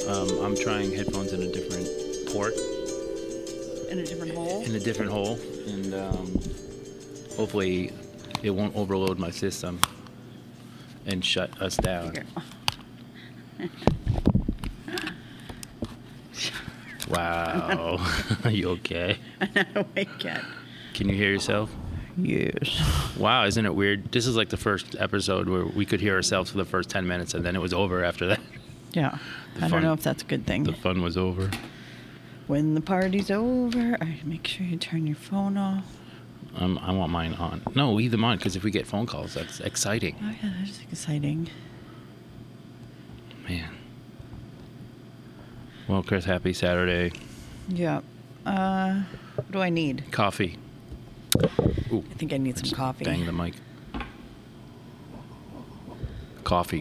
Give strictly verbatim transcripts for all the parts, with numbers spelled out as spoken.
Um, I'm trying headphones in a different port. In a different hole? In a different hole. And um, hopefully it won't overload my system and shut us down. Wow. Are you okay? I'm not awake yet. Can you hear yourself? Yes. Wow, isn't it weird? This is like the first episode where we could hear ourselves for the first ten minutes and then it was over after that. Yeah. The I fun, don't know if that's a good thing. The fun was over. When the party's over, I make sure you turn your phone off. Um, I want mine on. No, leave them on because if we get phone calls, that's exciting. Oh, yeah, that's exciting. Man. Well, Chris, happy Saturday. Yeah. Uh, what do I need? Coffee. Ooh, I think I need some coffee. Bang the mic. Coffee.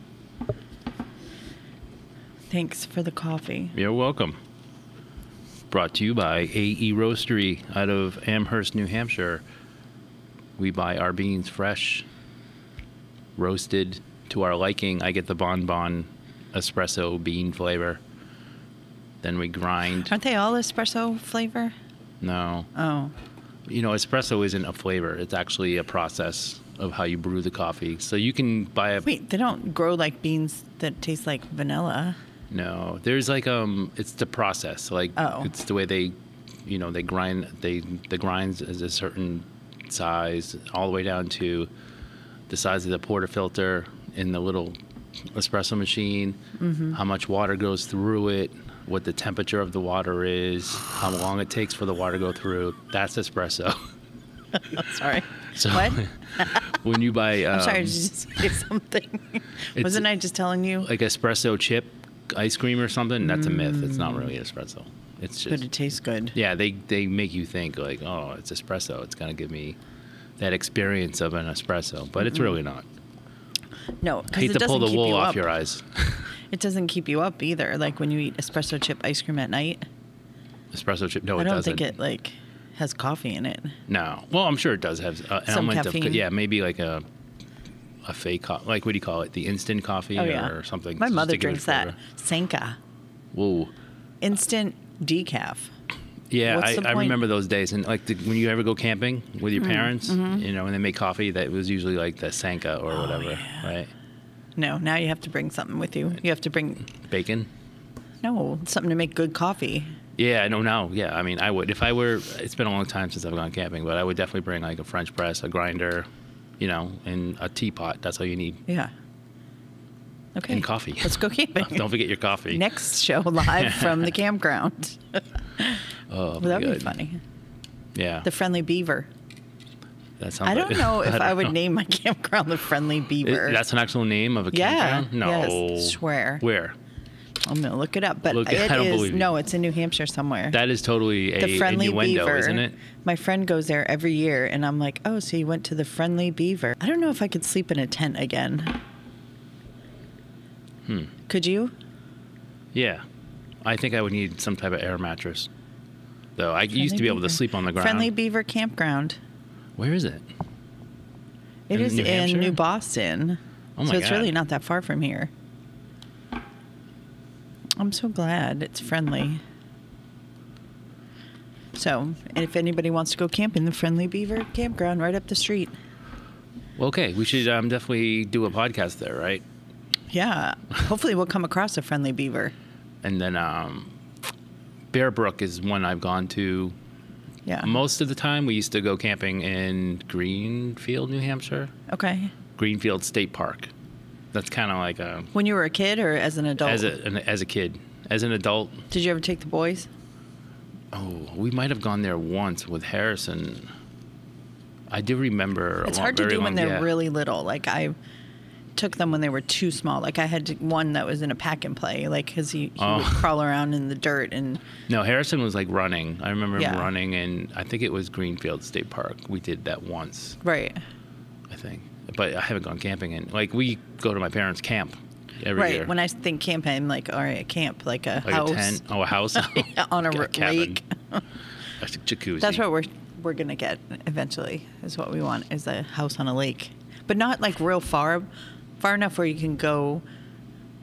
Thanks for the coffee. You're welcome. Brought to you by A E Roastery out of Amherst, New Hampshire. We buy our beans fresh, roasted to our liking. I get the Bon Bon espresso bean flavor. Then we grind. Aren't they all espresso flavor? No. Oh. You know, espresso isn't a flavor. It's actually a process of how you brew the coffee. So you can buy a... Wait, they don't grow like beans that taste like vanilla. No, there's like um, it's the process. Like Oh. it's the way they, you know, they grind. They the grinds is a certain size, all the way down to the size of the portafilter in the little espresso machine. Mm-hmm. How much water goes through it, what the temperature of the water is, how long it takes for the water to go through. That's espresso. Sorry. So What? when you buy, um, I'm sorry, did you just say something? Wasn't I just telling you? like espresso chip ice cream or something? That's a myth. It's not really espresso. It's But just it tastes good. yeah. They they make you think like, oh, it's espresso. It's gonna give me that experience of an espresso, but it's really not. No, I because hate it to doesn't pull the keep wool you off up. your eyes. It doesn't keep you up either. Like when you eat espresso chip ice cream at night. Espresso chip? No, I it don't doesn't. think it like has coffee in it. No. Well, I'm sure it does have uh, an Some element caffeine. of yeah, maybe like a a fake co- like what do you call it? The instant coffee Oh or yeah, something. My just mother to give it drinks that flavor. Sanka Whoa. instant decaf. Yeah, What's I, the I point? remember those days. And like the, when you ever go camping with your parents, you know, when they make coffee, that was usually like the Sanka or Oh, whatever, yeah. right? No, now you have to bring something with you. You have to bring Bacon. no something to make good coffee. Yeah, I know now. Yeah, I mean, I would if I were. It's been a long time since I've gone camping, but I would definitely bring like a French press, a grinder, you know, and a teapot. That's all you need. Yeah. Okay. And coffee. Let's go camping. Don't forget your coffee. Next show live from the campground. Oh, Well, that'd be good. funny. Yeah, The Friendly Beaver. that sounds. I don't like- know if I, don't would know. name my campground the Friendly Beaver. It- that's an actual name of a Yeah, campground. No, yes, swear. Where? I'm gonna look it up, but Look, it I don't is believe you. no, it's in New Hampshire somewhere. That is totally a the Friendly innuendo, Beaver, isn't it? My friend goes there every year, and I'm like, oh, so you went to the Friendly Beaver? I don't know if I could sleep in a tent again. Hmm. Could you? Yeah, I think I would need some type of air mattress. Though I used to be able to Beaver. sleep on the ground. Friendly Beaver Campground. Where is it? It In is New Hampshire? in New Boston. Oh my so it's God. really not that far from here. I'm so glad it's friendly. So, and if anybody wants to go camping, the Friendly Beaver Campground right up the street. Well, okay, we should um, definitely do a podcast there, right? Yeah. Hopefully we'll come across a Friendly Beaver. And then um, Bear Brook is one I've gone to. Yeah. Most of the time, we used to go camping in Greenfield, New Hampshire. Okay. Greenfield State Park. That's kind of like a When you were a kid or as an adult? as a an, as a kid. As an adult, Did you ever take the boys? oh, we might have gone there once with Harrison. I do remember. a It's long- hard to very do when long- they're yeah. really little. Like I took them when they were too small. Like I had to, one that was in a pack and play, like because he, he Oh. would crawl around in the dirt and No, Harrison was like running. I remember him Yeah. running, and I think it was Greenfield State Park. We did that once, right, I think. But I haven't gone camping in. Like we go to my parents' camp every right. year. When I think camping, I'm like, all right, a camp, like a like house a tent. Oh, a house on a Ca- r- cabin. lake. A jacuzzi. That's what we're we're gonna get eventually. Is what we want is a house on a lake, but not like real far, far enough where you can go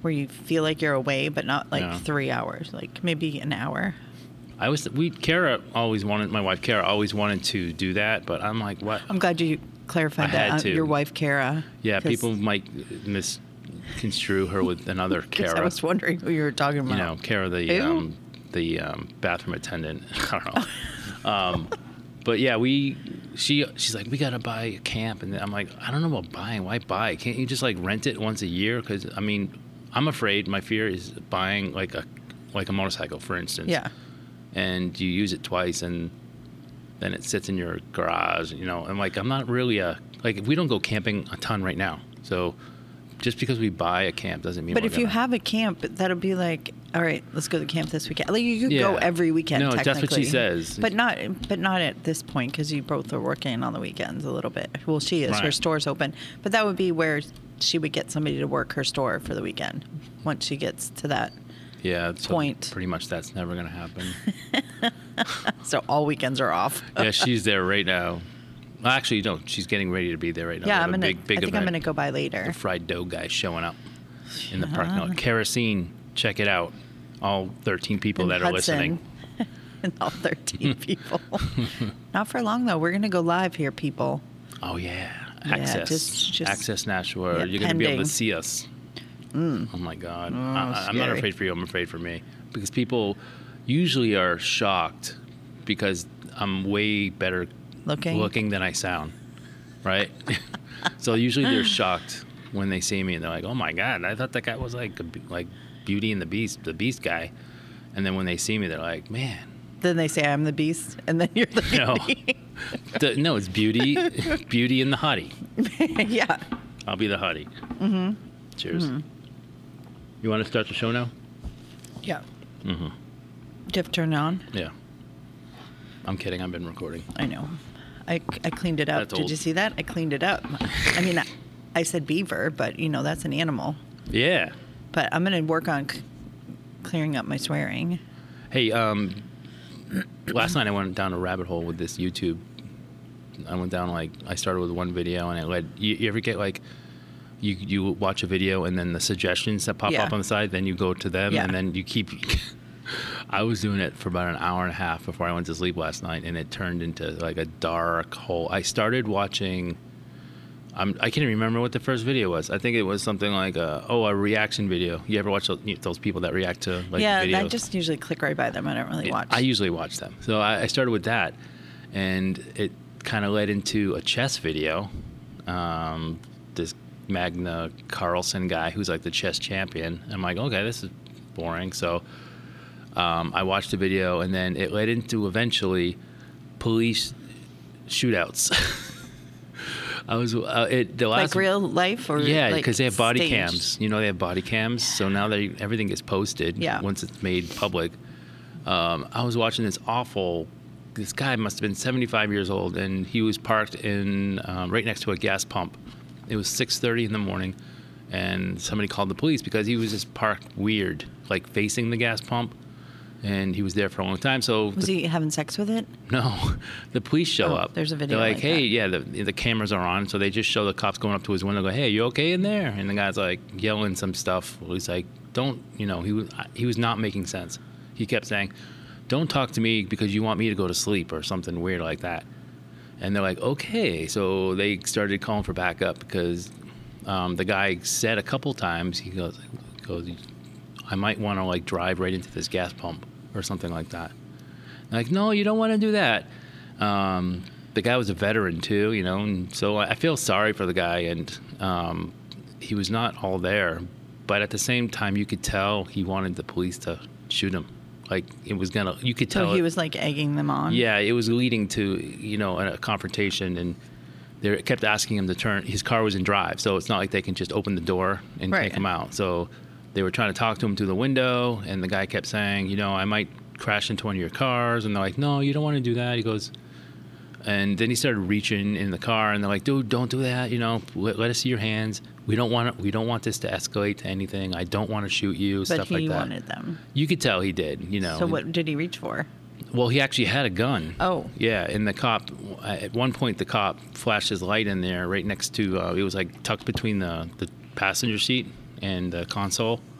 where you feel like you're away, but not like Yeah. three hours, like maybe an hour. I was we Kara always wanted my wife Kara always wanted to do that, but I'm like, what? I'm glad you clarified I that. had uh, to. Your wife, Kara. Yeah, 'cause- people might misconstrue her with another 'cause Kara. I was wondering who you were talking about. You know, Kara, the Who? um, the um, bathroom attendant. I don't know. um, but yeah, we she she's like, we gotta buy a camp, and I'm like, I don't know about buying. Why buy? Can't you just like rent it once a year? Because I mean, I'm afraid. My fear is buying like a like a motorcycle, for instance. Yeah. And you use it twice, and then it sits in your garage. You know, and like I'm not really a like we don't go camping a ton right now, so. Just because we buy a camp doesn't mean. But we're if you gonna- have a camp, that'll be like, all right, let's go to camp this weekend. Like you could go Yeah. every weekend. No, that's what she technically. says. But not, but not at this point because you both are working on the weekends a little bit. Well, she is. Her Right. store's open, but that would be where she would get somebody to work her store for the weekend once she gets to that. yeah, so point. Pretty much, that's never gonna happen. So all weekends are off. Yeah, she's there right now. Well, actually, no, she's getting ready to be there right now. Yeah, They have I'm a gonna. big, big I think event. I'm gonna go by later. The fried dough guy showing up in the parking lot. Kerosene, check it out. All thirteen people In that are Hudson. listening. And all thirteen people. Not for long though. We're gonna go live here, people. Oh yeah, Yeah, access, just- just- access Nashua. yeah, You're gonna be able pending. to see us. Oh my God, I, I'm not scary. afraid for you. I'm afraid for me because people usually are shocked because I'm way better Looking. looking than I sound, right? So usually they're shocked when they see me and they're like, "Oh my God, I thought that guy was like a, b- like Beauty and the Beast, the Beast guy," and then when they see me, they're like, "Man." Then they say I'm the beast, and then you're the No. beauty. The, no, it's Beauty, Beauty and the Hottie. Yeah. I'll be the Hottie. Mm-hmm. Cheers. You want to start the show now? Yeah. Mm-hmm. Do you have to turn it on? Yeah. I'm kidding. I've been recording. I know. I, I cleaned it up. That's Did old. you see that? I cleaned it up. I mean, I, I said beaver, but you know that's an animal. Yeah. But I'm gonna work on c- clearing up my swearing. Hey, um, last night I went down a rabbit hole with this YouTube. I went down like I started with one video and it led. You, you ever get like, you you watch a video and then the suggestions that pop Yeah. up on the side, then you go to them Yeah. and then you keep. I was doing it for about an hour and a half before I went to sleep last night, and it turned into like a dark hole. I started watching. I'm, I can't even remember what the first video was. I think it was something like a, oh, a reaction video. You ever watch those, those people that react to like yeah, videos? I just usually click right by them. I don't really watch. I usually watch them. So I, I started with that, and it kind of led into a chess video. Um, this Magna Carlsen guy who's like the chess champion. I'm like, okay, this is boring. So um, I watched the video, and then it led into eventually police shootouts. I was uh, it the last like real life or yeah, like because they have body staged? cams. You know, they have body cams. So now that everything gets posted, Yeah. once it's made public. Um, I was watching this awful. This guy must have been seventy-five years old, and he was parked in um, right next to a gas pump. It was six thirty in the morning, and somebody called the police because he was just parked weird, like facing the gas pump, and he was there for a long time. So Was the- he having sex with it? no, the police show Oh, up. there's a video They're like, like hey, that. yeah, the the cameras are on, so they just show the cops going up to his window, go, hey, you okay in there? And the guy's like yelling some stuff. Well, he's like, don't, you know, he was he was not making sense. He kept saying, don't talk to me because you want me to go to sleep or something weird like that. And they're like, okay. So they started calling for backup because um, the guy said a couple times, he goes, goes, I might want to like drive right into this gas pump or something like that. Like, no, you don't want to do that. Um, the guy was a veteran too, you know, and so I feel sorry for the guy, and um, he was not all there, but at the same time, you could tell he wanted the police to shoot him. Like it was gonna, you could tell. So he it- was like egging them on. yeah, it was leading to, you know, a, a confrontation, and they kept asking him to turn. His car was in drive, so it's not like they can just open the door and Right. take him out. So they were trying to talk to him through the window, and the guy kept saying, you know, I might crash into one of your cars, and they're like, no, you don't want to do that. He goes, and then he started reaching in the car, and they're like, dude, don't do that. You know, let, let us see your hands. We don't want it. We don't want this to escalate to anything. I don't want to shoot you. But stuff he like that. wanted them. You could tell he did. You know. So what did he reach for? Well, he actually had a gun. Oh. Yeah, and the cop, at one point, the cop flashed his light in there right next to, uh, it was like tucked between the, the passenger seat and the console.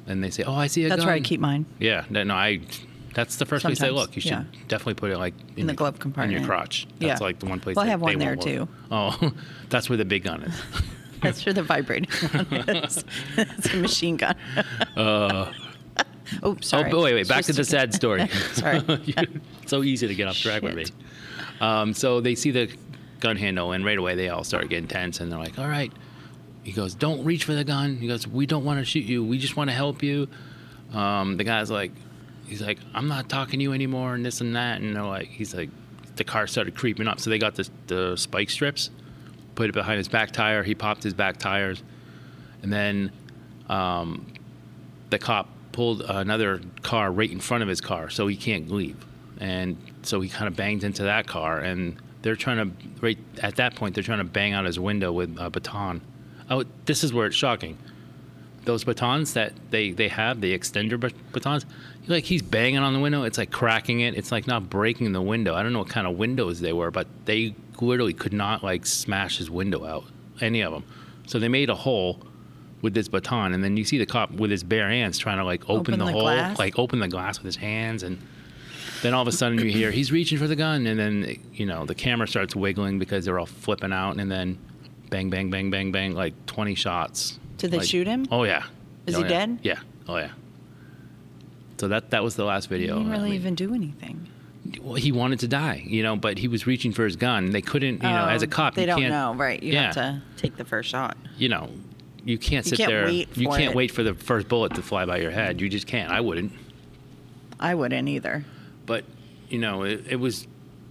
and they say, "Oh, I see a That's gun." where I keep mine. Yeah, no, no, I. That's the first place they Sometimes, look. You should yeah. definitely put it like in, In the your- glove in compartment. your crotch. That's Yeah. like the one place. Well, I that have one they there, won't too. look. Oh, that's where the big gun is. That's where the vibrating one is. It's a machine gun. Uh, Oops, sorry. Oh, but wait, wait. Back Just to the sad story. Sorry. So easy to get off track with me. Shit. Um, so they see the gun handle, and right away they all start getting tense, and they're like, "All right." He goes, "Don't reach for the gun." He goes, "We don't want to shoot you. We just want to help you." Um, the guy's like, he's like, "I'm not talking to you anymore," and this and that, and they're like, he's like, the car started creeping up, so they got the the spike strips, put it behind his back tire. He popped his back tires, and then um, the cop pulled another car right in front of his car, so he can't leave. And so he kind of banged into that car, and they're trying to, right at that point, they're trying to bang out his window with a baton. Oh, this is where it's shocking. Those batons that they, they have, the extender bat- batons, like he's banging on the window. It's like cracking it. It's like not breaking the window. I don't know what kind of windows they were, but they literally could not like smash his window out, any of them. So they made a hole with this baton, and then you see the cop with his bare hands trying to like open, Open the, the hole, glass? like open the glass with his hands, and then all of a sudden you hear he's reaching for the gun, and then you know the camera starts wiggling because they're all flipping out, and then bang, bang, bang, bang, bang, like twenty shots. Did they Like- shoot him? Oh yeah. Is Oh, he yeah. dead? Yeah. Oh yeah. So that that was the last He video. didn't I really mean, even do anything. well, he wanted to die, you know, but he was reaching for his gun. They couldn't, you know, as a Oh, cop, they you don't can't, know, right? You yeah. have to take the first shot. you know, you can't You sit can't there. wait you for can't it. wait for the first bullet to fly by your head. You just can't. I wouldn't. I wouldn't either. But you know, it, it was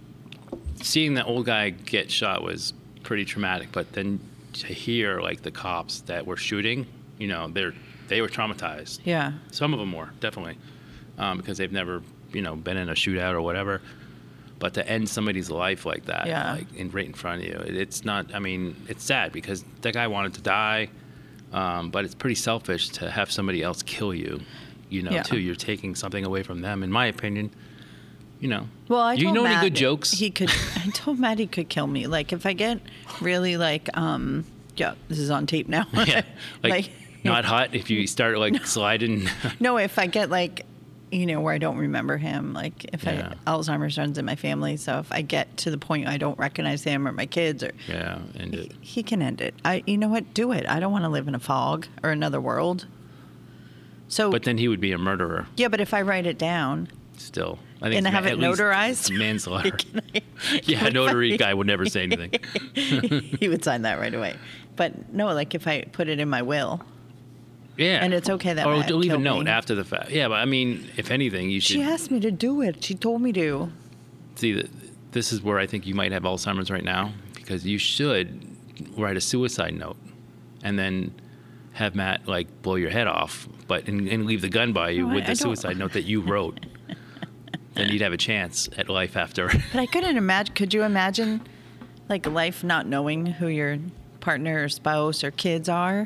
seeing that old guy get shot was pretty traumatic. But then to hear like the cops that were shooting, you know, they're they were traumatized. Yeah. Some of them were definitely um, because they've never, you know, been in a shootout or whatever. But to end somebody's life like that, Yeah. like in, right in front of you, it, it's not. I mean, it's sad because that guy wanted to die, um, but it's pretty selfish to have somebody else kill you. You know, Yeah. too. You're taking something away from them, in my opinion. You know. Well, I Do you told know Matt any good jokes? He could. I told Matt he could kill me. Like if I get really like, um, yeah, this is on tape now. Yeah, like, not hot if you start like sliding. No, if I get like, you know, where I don't remember him, like if Yeah. I Alzheimer's runs in my family, so if I get to the point I don't recognize him or my kids, or Yeah, and it, he can end it. I, you know what? Do it. I don't want to live in a fog or another world. So, but then he would be a murderer yeah, but if I write it down still. I think and it's have ma- it at least notarized, manslaughter. can I- Yeah, can notary I- guy would never say anything. he would sign that right away. But no, like if I put it in my will, Yeah, And it's okay that or Matt leave a killed note me. after the fact. Yeah, but I mean, if anything, you should she asked me to do it. She told me to. see that this is where I think you might have Alzheimer's right now because you should write a suicide note and then have Matt like blow your head off, but and, and leave the gun by you No, I- with I the don't- suicide note that you wrote. Then you'd have a chance at life after. But I couldn't imagine. Could you imagine, like, life not knowing who your partner or spouse or kids are?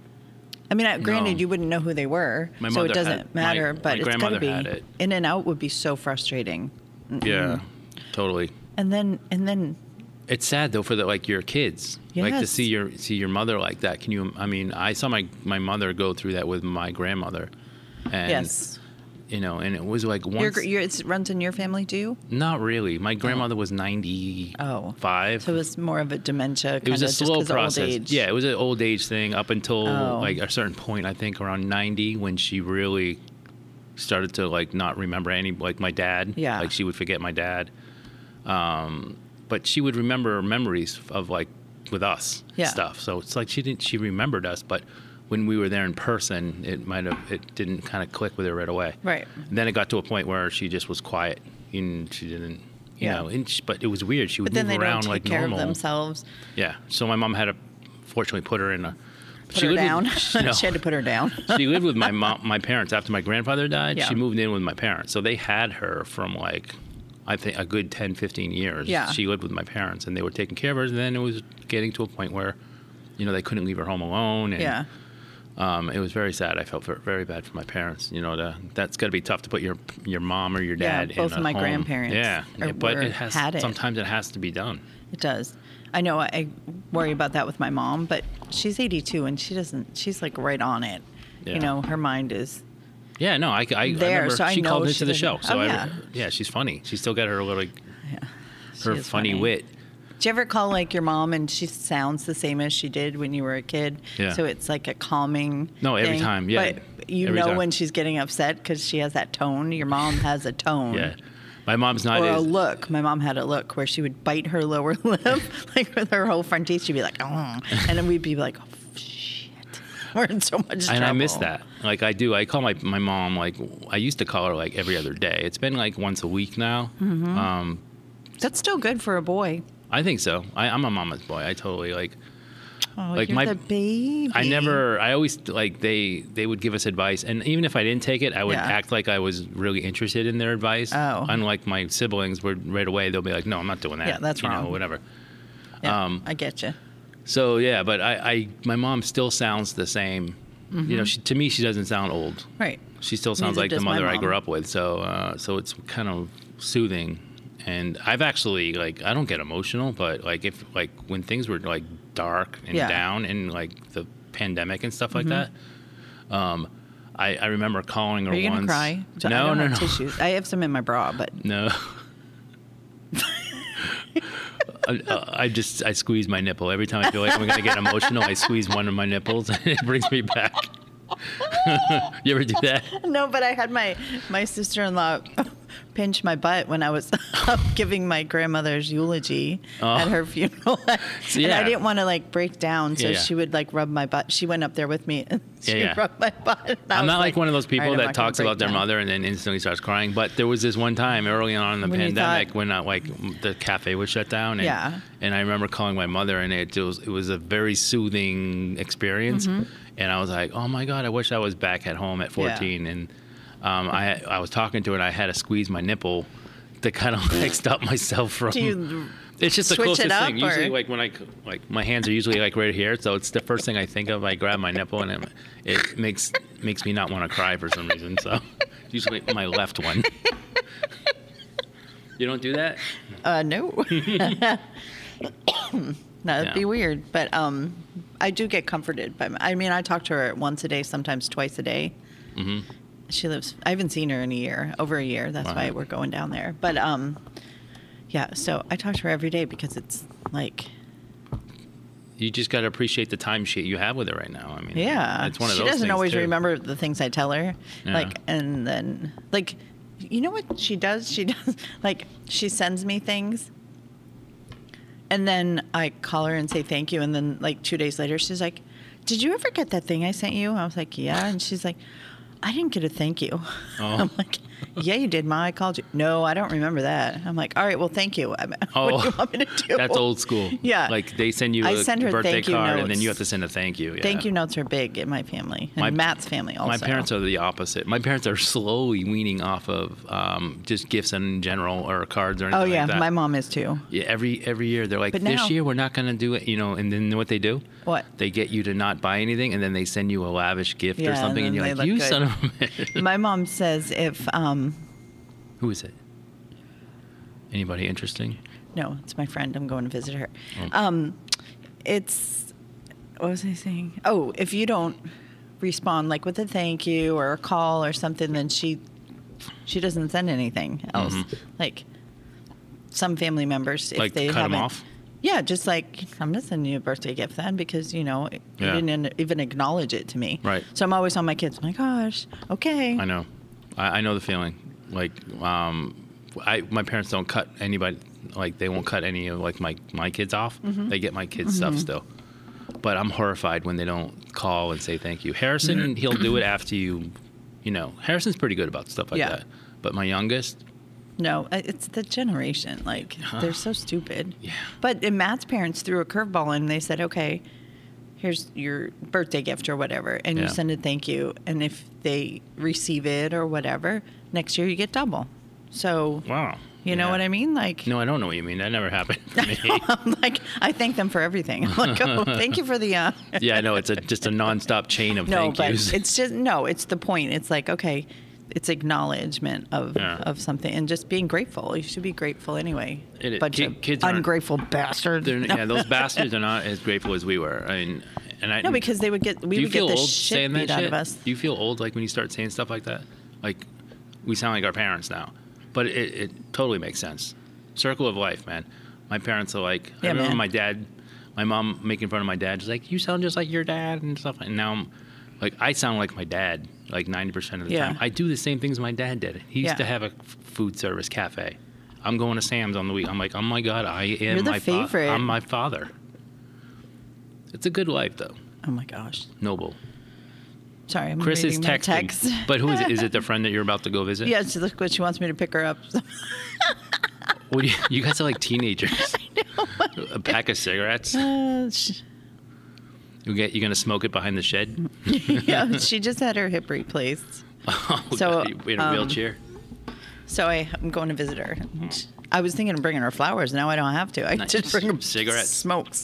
I mean, I- granted, No. you wouldn't know who they were, My so mother it doesn't had- my- matter. my but it's got to grandmother be had it. in and out would be so frustrating. Yeah, totally. And then, and then, It's sad though for the like your kids, like to Yes. see your see your mother like that. Can you? I mean, I saw my my mother go through that with my grandmother, and yes, you know, and it was like your, once. gr- your, it runs in your family too. Not really. My grandmother was ninety-five. Oh, so it was more of a dementia. It was kinda a just slow 'cause of old process. age. Yeah, it was an old age thing up until Oh. like a certain point. I think around ninety when she really started to like not remember any like my dad. Yeah. Like she would forget my dad. Um, but she would remember memories of like with us Yeah. stuff. So it's like she didn't. She remembered us, but when we were there in person, it might have it didn't kind of click with her right away. Right. And then it got to a point where she just was quiet and she didn't. You Yeah. know, and she, but it was weird. She would But then move they around don't take like care normal. of themselves. Yeah. So my mom had to fortunately put her in a. Put her lived down. With, no, She had to put her down. she lived with my mom, my parents after my grandfather died. Yeah. She moved in with my parents, so they had her from like, I think a good ten, fifteen years. Yeah. She lived with my parents, and they were taking care of her. And then it was getting to a point where, you know, they couldn't leave her home alone. And, Yeah. Um, it was very sad. I felt ver- very bad for my parents. You know, to, that's got to be tough to put your your mom or your Yeah, dad. both in of a my home. grandparents Yeah, are- but were- it has had it. sometimes it has to be done. It does. I know I worry about that with my mom, but she's eighty-two and she doesn't, she's like right on it. Yeah. You know, her mind is Yeah, no, I, I, I there, remember so I she know called she into the show. didn't- So Oh, I, yeah. yeah, she's funny. She's still got her little, yeah. her She is funny, funny. wit. Do you ever call like your mom and she sounds the same as she did when you were a kid? Yeah. So it's like a calming. No, every thing. time, yeah. But you Every know time. when she's getting upset because she has that tone. Your mom has a tone. Yeah, my mom's not Or a as look. My mom had a look where she would bite her lower lip, like with her whole front teeth. She'd be like, oh, and then we'd be like, oh, shit, we're in so much trouble. and I miss that. Like I do. I call my my mom like I used to call her like every other day. It's been like once a week now. Mm-hmm. Um, That's still good for a boy. I think so. I, I'm a mama's boy. I totally like. Oh, Like you're my- the baby. I never. I always like they they would give us advice, and even if I didn't take it, I would Yeah. act like I was really interested in their advice. Oh. Unlike my siblings, where right away they'll be like, "No, I'm not doing that." Yeah, that's you wrong. know, whatever. Yeah, um, I get you. So yeah, but I, I my mom still sounds the same. You know, she, to me, she doesn't sound old. Right. She still sounds Neither like the does my mother I mom. grew up with. So uh, so it's kind of soothing. And I've actually like I don't get emotional, but like if like when things were like dark and Yeah. down and like the pandemic and stuff like that, um, I, I remember calling her Are you once. gonna cry? No, I don't no, have no, tissues. I have some in my bra, but no. I, I just I squeeze my nipple every time I feel like I'm gonna get emotional. I squeeze one of my nipples and it brings me back. You ever do that? no. But I had my my sister in law pinch my butt when I was up giving my grandmother's eulogy Oh. at her funeral, and yeah. I didn't want to like break down, so Yeah, yeah. she would like rub my butt. She went up there with me and she Yeah, yeah. rubbed my butt. and I I'm was not like, one of those people "All right, I'm that not gonna talks break about their down." mother and then instantly starts crying. But there was this one time early on in the When you pandemic thought- when uh, like the cafe was shut down. And, Yeah. And I remember calling my mother, and it was it was a very soothing experience. Mm-hmm. And I was like, oh my god, I wish I was back at home at fourteen. And um, I I was talking to her, and I had to squeeze my nipple to kind of like stop myself from. Do you It's just the switch it closest up, thing. Usually, or- like when I like my hands are usually like right here, so it's the first thing I think of. I grab my nipple, and it, it makes makes me not want to cry for some reason. So usually my left one. You don't do that? Uh, no. That'd Yeah. be weird. But um, I do get comforted by my, I mean, I talk to her once a day, sometimes twice a day. hmm She lives, I haven't seen her in a year, over a year. That's Wow. why we're going down there. But um, yeah, so I talk to her every day because it's like, You just got to appreciate the time she you have with her right now. I mean, yeah. it's one of she those doesn't things, always too. remember the things I tell her. Yeah. Like, and then, like, you know what she does? She does, like, she sends me things. And then I call her and say thank you. And then, like, two days later, she's like, did you ever get that thing I sent you? I was like, yeah. And she's like, I didn't get a thank you. Oh. I'm like, yeah, you did, Ma. I called you. No, I don't remember that. I'm like, all right, well, thank you. I mean, Oh, what do you want me to do? That's old school. Yeah. Like they send you I a send her birthday thank you card, and then notes. you have to send a thank you. Yeah. Thank you notes are big in my family and My- Matt's family also. My parents are the opposite. My parents are slowly weaning off of um, just gifts in general or cards or anything Oh yeah, like that. my mom is too. Yeah, every every year they're like, But this now- year we're not going to do it, you know. And then what they do? What? They get you to not buy anything, and then they send you a lavish gift Yeah, or something, and and, then you're they like, look you good. son of a bitch. My mom says if um Who is it? Anybody interesting? no, it's my friend. I'm going to visit her. Oh. Um, it's what was I saying? Oh, if you don't respond like with a thank you or a call or something, then she she doesn't send anything else. Mhm. Like some family members, if Like they cut 'em haven't, off? Yeah, just like I'm not sending you a birthday gift then because you know you Yeah. didn't even acknowledge it to me. Right. So I'm always on my kids. Oh my gosh. Okay. I know. I, I know the feeling. Like, um, I my parents don't cut anybody. Like, they won't cut any of like my my kids off. Mm-hmm. They get my kids' stuff still. But I'm horrified when they don't call and say thank you. Harrison, he'll do it after you. You know, Harrison's pretty good about stuff like Yeah. that. But my youngest, No, I- it's the generation. Like they're so stupid. Yeah. But and Matt's parents threw a curveball in. They said, "Okay, here's your birthday gift or whatever, and Yeah. you send a thank you. And if they receive it or whatever, next year you get double." So wow. you know Yeah. what I mean? Like, No, I don't know what you mean. That never happened for me. I'm like I thank them for everything. I'm like, oh, thank you for the. Uh, Yeah, I know. It's a just a nonstop chain of no, thank but yous. it's just no. It's the point. It's like okay, it's acknowledgement of Yeah. of something and just being grateful. You should be grateful anyway. It is. Bunch Ki- of kids aren't- ungrateful bastards. They're, yeah, those bastards are not as grateful as we were. I mean, and I No, because they would get we do you would get feel the old shit saying beat that out shit? of us. Do you feel old like when you start saying stuff like that? Like we sound like our parents now, but it, it totally makes sense. Circle of life, man. My parents are like. Yeah, I remember man. my dad, my mom making fun of my dad. She's like, "You sound just like your dad" and stuff. And now I'm like, I sound like my dad like ninety percent of the Yeah. time. I do the same things my dad did. He used Yeah. to have a f- food service cafe. I'm going to Sam's on the week. I'm like, oh my god, I am You're the my fa- favorite. I'm my father. It's a good life though. Oh my gosh. Noble. Sorry, I'm Chris is reading my texting. text. But who is it? Is it the friend that you're about to go visit? Yeah, she look what she wants me to pick her up. What do you, you guys are like teenagers. A pack of cigarettes. Uh, sh- You get you gonna smoke it behind the shed? yeah, she just had her hip replaced. Oh, So, God, in a um, wheelchair. So I, I'm going to visit her. I was thinking of bringing her flowers. Now I don't have to. I Nice. just bring her Cigarettes. smokes.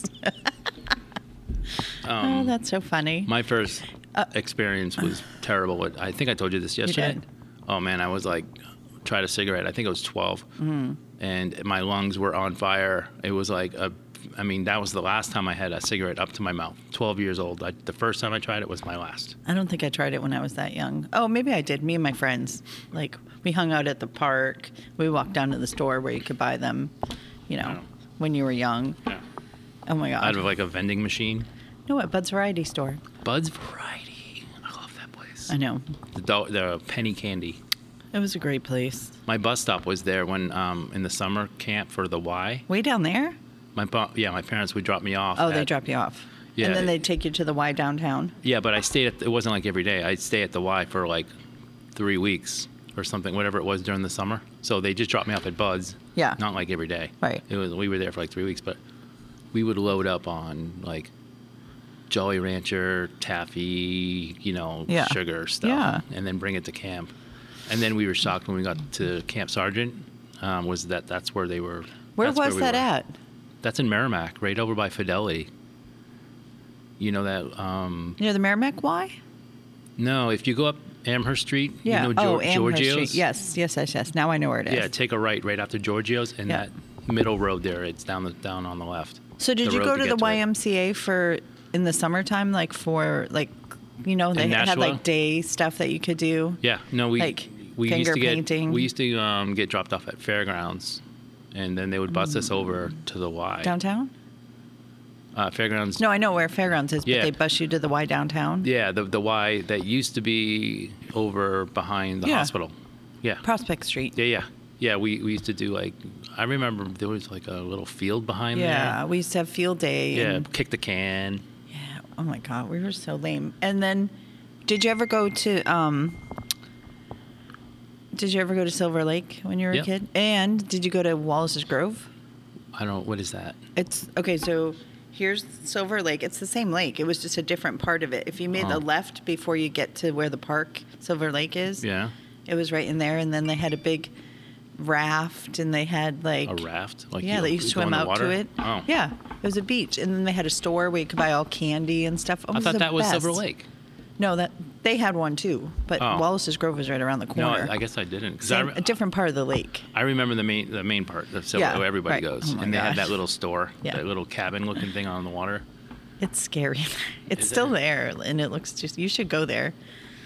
Um, oh, that's so funny. My first Uh, experience was terrible. What- I think I told you this yesterday. did. Oh man, I was like, tried a cigarette. I think I was twelve, Mm-hmm. and my lungs were on fire. It was like a, I mean, that was the last time I had a cigarette up to my mouth. twelve years old. I, the first time I tried it was my last. I don't think I tried it when I was that young. Oh, maybe I did. Me and my friends, like we hung out at the park. We walked down to the store where you could buy them. You know, Oh. when you were young. Yeah. Oh my Out god. of like a vending machine. No, at Bud's Variety Store. Bud's Variety. I love that place. I know. The, do- the penny candy. It was a great place. My bus stop was there when um, in the summer camp for the Y. Way down there? My bu- yeah, my parents would drop me off. Oh, they at- drop you off. Yeah. And then they'd take you to the Y downtown. Yeah, but I stayed at. It wasn't like every day. I'd stay at the Y for like three weeks or something, whatever it was during the summer. So they just dropped me off at Bud's. Yeah. Not like every day. Right. It was. We were there for like three weeks, but we would load up on like Jolly Rancher, taffy, you know, Yeah. sugar stuff, Yeah. and then bring it to camp. And then we were shocked when we got to Camp Sargent. Um, was that that's where they were? Where that's was we that were. at? That's in Merrimack, right over by Fidelity. You know that? Um, Near the Merrimack Y? no, if you go up Amherst Street, Yeah. you know oh, Gior- Amherst Giorgio's? Street. Yes, yes, yes, yes. Now I know where it is. Yeah, take a right right after Giorgio's, and Yeah. that middle road there, it's down the down on the left. So did The you road go to the get Y it. M C A for in the summertime, like for like, you know, they In had Nashua? like day stuff that you could do. Yeah, no, we Like we used finger to get painting? we used to um, get dropped off at fairgrounds, and then they would bus us over to the Y. Downtown? Uh, fairgrounds. No, I know where Fairgrounds is, but Yeah. they bus you to the Y downtown. Yeah, the the Y that used to be over behind the Yeah. hospital. Yeah. Prospect Street. Yeah, yeah, yeah. We we used to do like I remember there was like a little field behind Yeah, there. we used to have field day. Yeah, And, kick the can. yeah. Oh my God, we were so lame. And then, did you ever go to? um Did you ever go to Silver Lake when you were Yeah. a kid? And did you go to Wallace's Grove? I don't. What is that? It's okay. So here's Silver Lake. It's the same lake. It was just a different part of it. If you made Oh. the left before you get to where the park Silver Lake is, Yeah, it was right in there. And then they had a big raft, and they had like a raft. Like yeah, you that you go in swim the out water? to it. Oh, Yeah, it was a beach, and then they had a store where you could buy all candy and stuff. Oh, it I thought the that was Silver best. Lake. No, that they had one too, but Oh. Wallace's Grove was right around the No, corner. I guess I didn't because I, Same, re- a different part of the lake. I remember the main the main part of Silver Yeah, where everybody right. goes, Oh my and they had gosh. that little store, Yeah. that little cabin looking thing on the water. It's scary. It's Is still it? there, and it looks just. You should go there.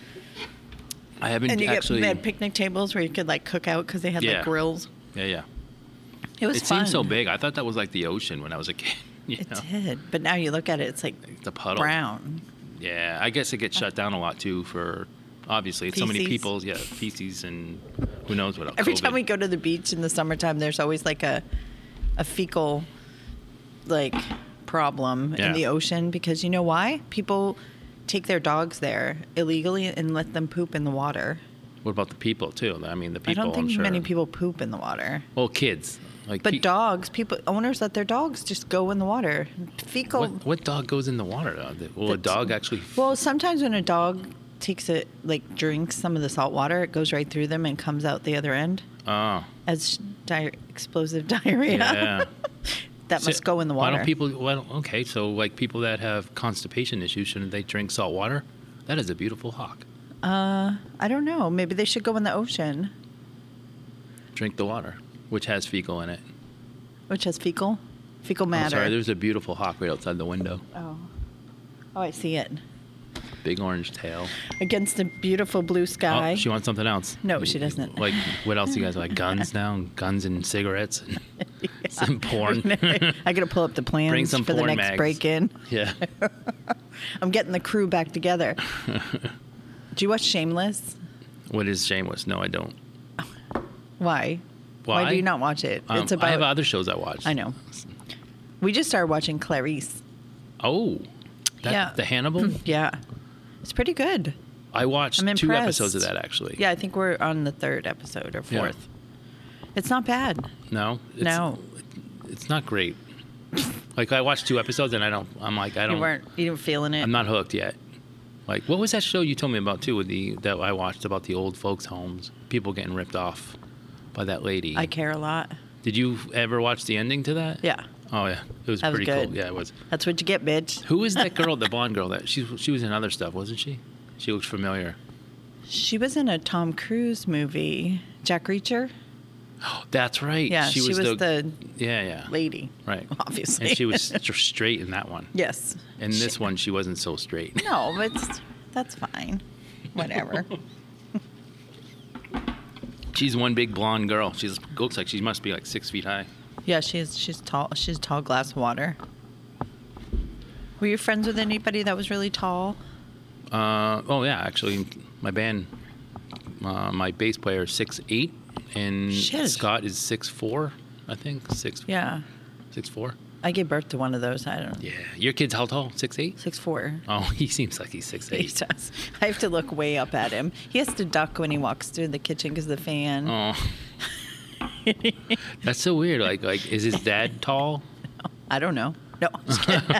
I haven't And you actually. get they had picnic tables where you could like cook out because they had Yeah. like grills. yeah, yeah. It was It fun. seemed so big. I thought that was like the ocean when I was a kid. You It know? did, but now you look at it, it's like It's a puddle. brown. Yeah, I guess it gets shut down a lot too for obviously it's so many Feces. people. Yeah, feces and who knows what else. Every COVID. time we go to the beach in the summertime, there's always like a a fecal like problem Yeah. in the ocean because you know why? People take their dogs there illegally and let them poop in the water. What about the people too? I mean, the I people. don't think I'm sure. many people poop in the water. Well, kids. Like, But pe- dogs, people, owners let their dogs just go in the water. Fecal. What, what dog goes in the water though? Will a That's- dog actually? Well, sometimes when a dog takes it, like drinks some of the salt water, it goes right through them and comes out the other end Oh, as di- explosive diarrhea. yeah. that So must go in the water. Why don't people? Why don't, okay, so like people that have constipation issues, shouldn't they drink salt water? That is a beautiful hawk. Uh, I don't know. Maybe they should go in the ocean, Drink the water, which has fecal in it. which has fecal, fecal I'm matter. sorry, there's a beautiful hawk right outside the window. oh, oh, I see it Big orange tail. against a beautiful blue sky. Oh, she wants something else. No, she doesn't. Like, what else do you guys like? Guns now? Guns and cigarettes? Some porn? I gotta pull up the plans Bring some for the porn next mags. break-in. Yeah. I'm getting the crew back together. Do you watch Shameless? What is Shameless? No, I don't. Why? Why? do you not watch it? Um, it's I about. have other shows I watch. I know. We just started watching Clarice. Oh. That, Yeah. The Hannibal? Yeah, it's pretty good. I watched I'm two impressed. episodes of that, actually. Yeah, I think we're on the third episode or Yeah. fourth. It's not bad. No? It's, No. It's not great. Like, I watched two episodes, and I don't, I'm like, I You don't, weren't. You didn't feeling it. I'm not hooked yet. Like, what was that show you told me about, too, with the, that I watched about the old folks' homes? People getting ripped off by that lady. I care a lot. Did you ever watch the ending to that? Yeah, Oh, yeah. It was That was pretty good. cool. Yeah, it was. that's what you get, bitch. Who is that girl, the blonde girl? That she, she was in other stuff, wasn't she? She looks familiar. She was in a Tom Cruise movie, Jack Reacher. That's right. Yeah, she was the Yeah, yeah. lady. Right. Obviously. And she was st- straight in that one. Yes. In this She- one, she wasn't so straight. No, but it's- that's fine. Whatever. She's one big blonde girl. She looks like she must be like six feet high. Yeah, she's she's tall. She's a tall glass of water. Were you friends with anybody that was really tall? Uh, oh, yeah, actually, my band, uh, my bass player is six eight, and Shit. Scott is six four, I think. Six, Yeah, six four. I gave birth to one of those. I don't know. Yeah. Your kid's how tall? six eight? Six four. Oh, he seems like he's six He eight. does. I have to look way up at him. He has to duck when he walks through the kitchen because of the fan. Oh. That's so weird. Like, like, is his dad tall? I don't know. No. I'm just kidding.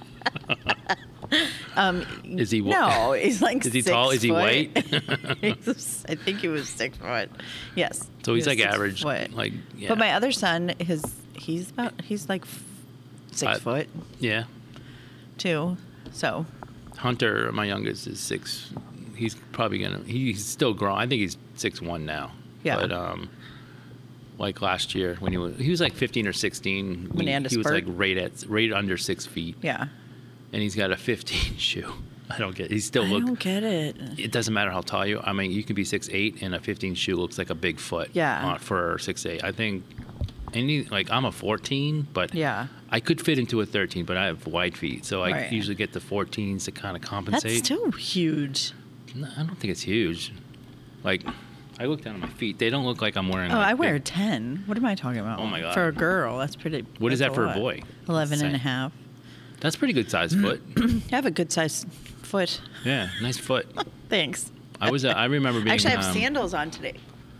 um, Is he? wh- no, he's like. Is he six tall? Is he foot. white? He's- I think he was six foot. Yes. So he's he like was six average, foot. like, yeah. But my other son, his he's about he's like f- six Uh, foot Yeah. too. So Hunter, my youngest, is six. He's probably gonna. He's still growing. I think he's six one now. Yeah. But um, like last year when he was, he was like fifteen or sixteen. When he had a he was spurt? like right at right under six feet, yeah, and he's got a fifteen shoe. I don't get. He still I look. don't get it. It doesn't matter how tall you. I mean, you can be six eight, and a fifteen shoe looks like a big foot. Yeah. uh, for six eight, I think. Any like I'm a fourteen, but Yeah. I could fit into a thirteen, but I have wide feet, so I Right. usually get the fourteens to kind of That's compensate. still huge. No, I don't think it's huge. Like, I look down at my feet; they don't look like I'm wearing. Oh, like, I wear a big- ten. What am I talking about? Oh, my God. For a girl, that's pretty. What is that's that for a lot. boy? Eleven and a Same. half. That's pretty good sized foot. I have a good sized foot. Yeah, nice foot. Thanks. I was. Uh, I remember being. Actually, I have um, sandals on today.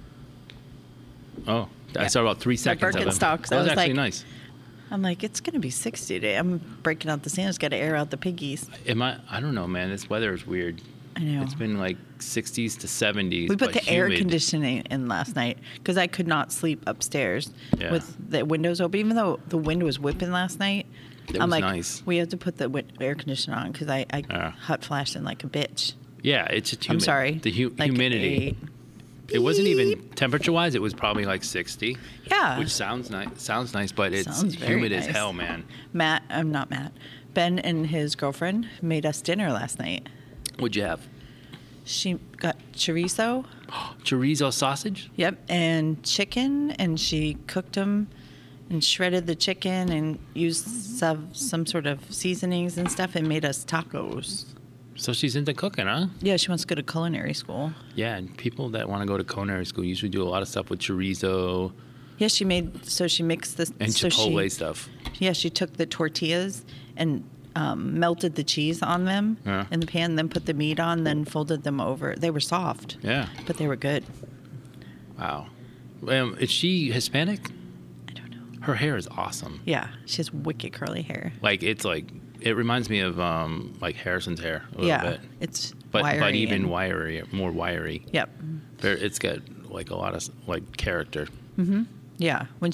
Oh, I Yeah. saw about three seconds of them. Birkenstocks. That I was, was actually like- nice. I'm like, it's gonna be sixty today. I'm breaking out the sandals. Got to air out the piggies. Am I? I don't know, man. This weather is weird. I know. It's been like sixties to seventies. We put but the air humid. conditioning in last night because I could not sleep upstairs Yeah. with the windows open. Even though the wind was whipping last night, It I'm was like, nice. we have to put the wi- air conditioner on because I, I Yeah. hot flashed like a bitch. Yeah, it's just humid. I'm sorry. The hu- Like humidity. a- It wasn't even temperature wise. It was probably like sixty. Yeah. Which sounds nice. Sounds nice, but it's Sounds very humid as nice. hell, man. Matt, I'm not Matt. Ben and his girlfriend made us dinner last night. What'd you have? She got chorizo, Chorizo sausage? yep, and chicken, and she cooked them and shredded the chicken and used some, some sort of seasonings and stuff and made us tacos. So she's into cooking, huh? Yeah, she wants to go to culinary school. Yeah, and people that want to go to culinary school usually do a lot of stuff with chorizo Yeah, she made, so she mixed this. and so Chipotle she, stuff. Yeah, she took the tortillas and um, melted the cheese on them Yeah. in the pan, then put the meat on, then folded them over. They were soft, Yeah. but they were good. Wow. Um, is she Hispanic? I don't know. Her hair is awesome. Yeah, she has wicked curly hair. Like, it's like, it reminds me of um, like Harrison's hair a little Yeah, bit. it's But, wiry but even and- wiry, more wiry. Yep. There- It's got like a lot of like character. Yeah, when she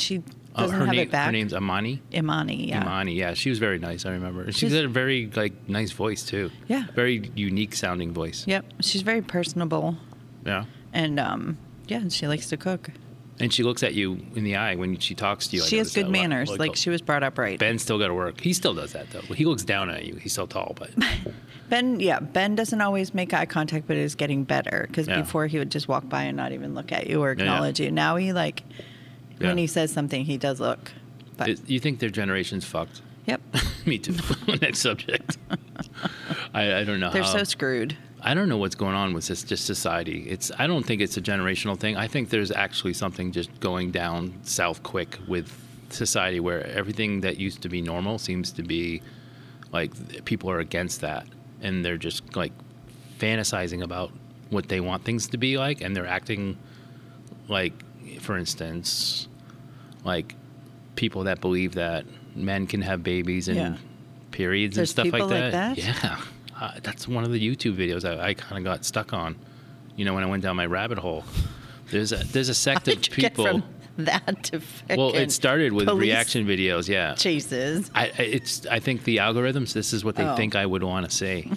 Uh, Doesn't her have name, it back. her name's Imani. Imani, yeah. Imani, yeah, she was very nice. I remember. She's She's- got a very like nice voice too. Yeah. Very unique sounding voice. Yep. She's very personable, Yeah. and um, yeah, she likes to cook. And she looks at you in the eye when she talks to you. I She has noticed that good a lot. manners. Like, Like she was brought up right. Ben's still got to work. He still does that though. He looks down at you. He's so tall, but Ben, yeah, Ben doesn't always make eye contact, but is getting better because Yeah. before he would just walk by and not even look at you or yeah. acknowledge you. Now he like when Yeah. he says something, he does look. But Is- you think their generation's fucked? yep, Me too. Next subject. I, I don't know. they're how, so screwed. I don't know what's going on with this just society. It's I don't think it's a generational thing. I think there's actually something just going down south quick with society where everything that used to be normal seems to be like people are against that and they're just like fantasizing about what they want things to be like and they're acting like, for instance, like people that believe that men can have babies and Yeah. periods There's and stuff people like like that. that? Yeah. Uh, that's one of the YouTube videos I, I kind of got stuck on. You know, when I went down my rabbit hole. There's a there's a sect How of did you get people. from that to Well, frickin' it started with police reaction videos. Yeah. chases? I, I- it's. I think the algorithms. This is what they Oh. think I would want to say.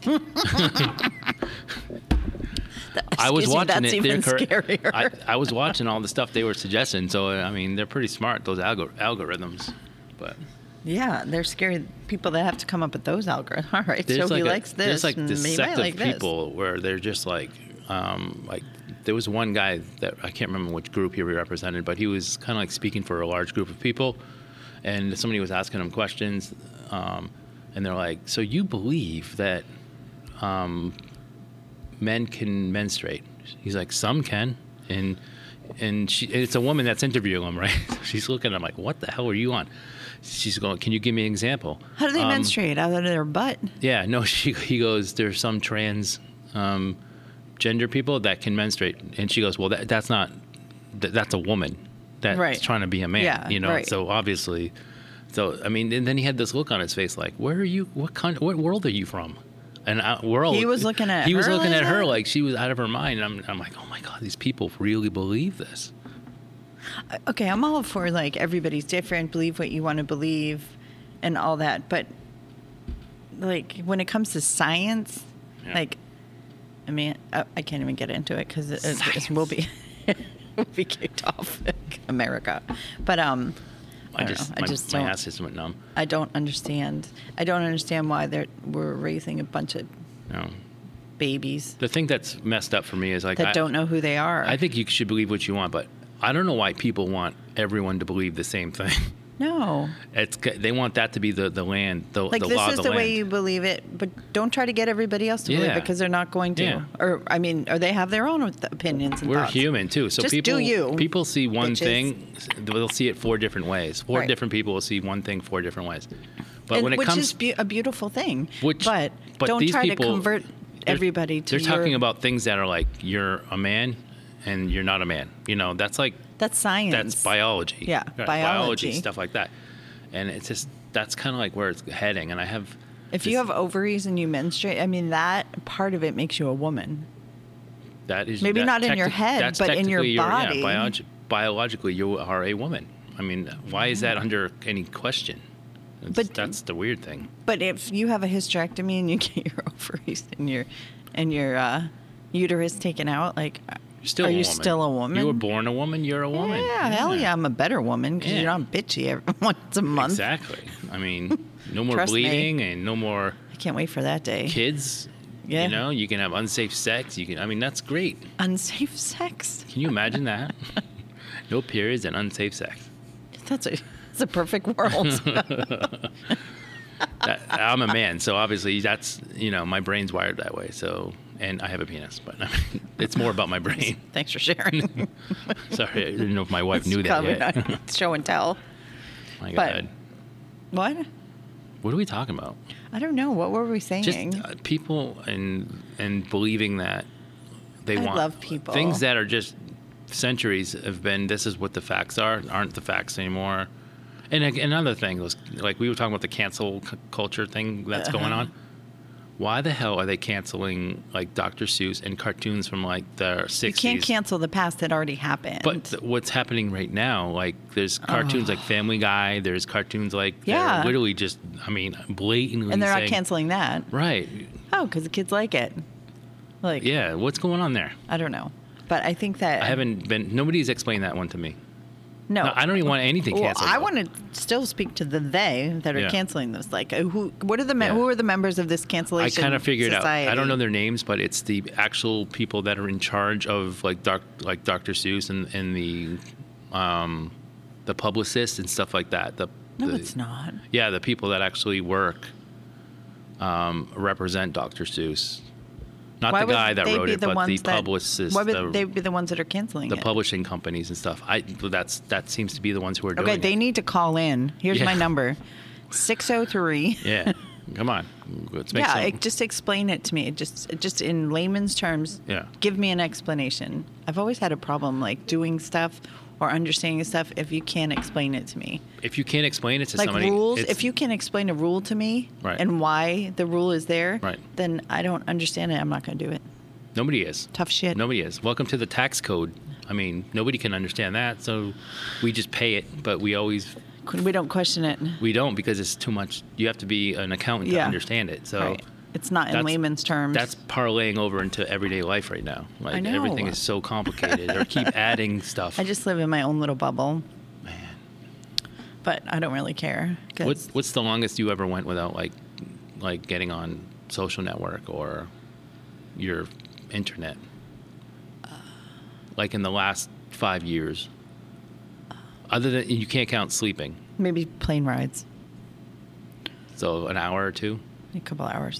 I Excuse was me, watching that's it. even They're cor- scarier. I, I was watching all the stuff they were suggesting. So I mean, they're pretty smart. Those algor- algorithms. But Yeah, they're scary people that have to come up with those algorithms. All right, there's so like he a, likes this. There's like and this he sect might of like this. people where they're just like, um, like there was one guy that I can't remember which group he represented, but he was kind of like speaking for a large group of people, and somebody was asking him questions, um, and they're like, "So you believe that um, men can menstruate?" He's like, "Some can," and and she, it's a woman that's interviewing him, right? She's looking at him like, "What the hell are you on?" She's going, "Can you give me an example?" How do they Um, menstruate? Out of their butt? Yeah, no, she, he goes, there's some trans um, gender people that can menstruate. And she goes, well, that, that's not, that, that's a woman that's Right. trying to be a man, Yeah, you know? right. So obviously, so, I mean, and then he had this look on his face like, where are you, what kind, what world are you from? And I, we're all, He was looking at He was her looking like at her that? like she was out of her mind. And I'm, I'm like, oh my God, these people really believe this. Okay, I'm all for like everybody's different, believe what you want to believe and all that. But like when it comes to science, Yeah. like, I mean, I, I can't even get into it because it, it, it will be will be kicked off America. But um, I, I, don't just, know. I my, just my don't. ass just went numb. I don't understand. I don't understand why they're we're raising a bunch of No. babies The thing that's messed up for me is like, that I, don't know who they are. I think you should believe what you want, but I don't know why people want everyone to believe the same thing. no. It's they want that to be the, the land, the, Like the this law is of the, the, way land. you believe it, but don't try to get everybody else to believe Yeah. it because they're not going to. Yeah. Or I mean, or they have their own opinions and We're thoughts. human too, so Just people do you, people see one bitches. thing, they'll see it four different ways. Four Right. different people will see one thing four different ways. But And- when it which comes, is be- a beautiful thing. which, but, but don't these try people, to convert they're- everybody to They're your, talking about things that are like you're a man and you're not a man. You know, that's like that's science. that's biology. Yeah, Right, biology. stuff like that. And it's just that's kind of like where it's heading. And I have If this- you have ovaries and you menstruate, I mean that part of it makes you a woman. that is maybe that not in your technic- head, that's but in your technically your- body. Yeah, biologi- biologically, you are a woman. I mean, why is that under any question? It's, But- that's the weird thing. But if you have a hysterectomy and you get your ovaries and your and your uh, uterus taken out, like, You're still are a you woman. still a woman? You were born a woman. You're a woman. Yeah, hell yeah, I'm a better woman because Yeah. you're not bitchy every once a month. Exactly. I mean, no more Trust me. bleeding and no more I can't wait for that day. kids. Yeah. You know, you can have unsafe sex. You can. I mean, that's great. Unsafe sex. Can you imagine that? No periods and unsafe sex. That's a it's a perfect world. That, I'm a man, so obviously that's you know my brain's wired that way. So and I have a penis, but I mean, it's more about my brain. Thanks for sharing. Sorry, I didn't know if my wife knew It's that covered yet. on Show and tell. My But- God, What? what are we talking about? I don't know. What were we saying? Just uh, people and and believing that they I want love people. things that are just centuries have been. This is what the facts are. Aren't the facts anymore? And ag- another thing was like we were talking about the cancel c- culture thing that's going Uh-huh. on. why the hell are they canceling like Doctor Seuss and cartoons from like the sixties? You can't cancel the past that already happened. But th- what's happening right now, like there's cartoons Oh. like Family Guy, there's cartoons like that Yeah. are literally just, I mean, blatantly and they're saying, not canceling that. Right. Oh, because the kids like it. Like, Yeah, what's going on there? I don't know. But I think that I haven't been, nobody's explained that one to me. No, No, I don't even want anything Well, canceled. I though. want to still speak to the they that are Yeah. canceling this. Like, uh, who? What are the me- Yeah. who are the members of this I cancellation? kind of figured society? out. I don't know their names, but it's the actual people that are in charge of like doc, like Doctor Seuss and, and the um, the publicists and stuff like that. The, No, the- it's not. Yeah, the people that actually work um, represent Doctor Seuss. Not Why the would guy that they wrote be it, the but the ones that- publicists, Why would the, they be the ones that are canceling the it? publishing companies and stuff. I that's that seems to be the ones who are doing Okay, it. they need to call in. Here's Yeah. my number: six oh three. Yeah, come on, let's make Yeah, some. it, just explain it to me. It just, it just in layman's terms. Yeah. Give me an explanation. I've always had a problem like doing stuff or understanding stuff if you can't explain it to me. If you can't explain it to Like somebody, rules, it's- if you can explain a rule to me Right. and why the rule is there, Right. then I don't understand it. I'm not going to do it. nobody is. Tough shit. Nobody is. Welcome to the tax code. I mean, nobody can understand that, so we just pay it. But we always We don't question it. we don't because it's too much. You have to be an accountant to Yeah. understand it. So Right. It's not in that's- layman's terms. that's parlaying over into everyday life right now. Like I know. everything is so complicated. Or keep adding stuff. I just live in my own little bubble, Man, but I don't really care. 'cause- what's what's the longest you ever went without like like getting on social network or your internet? Like in the last five years. Other than you can't count sleeping, maybe plane rides, so an hour or two. a couple hours.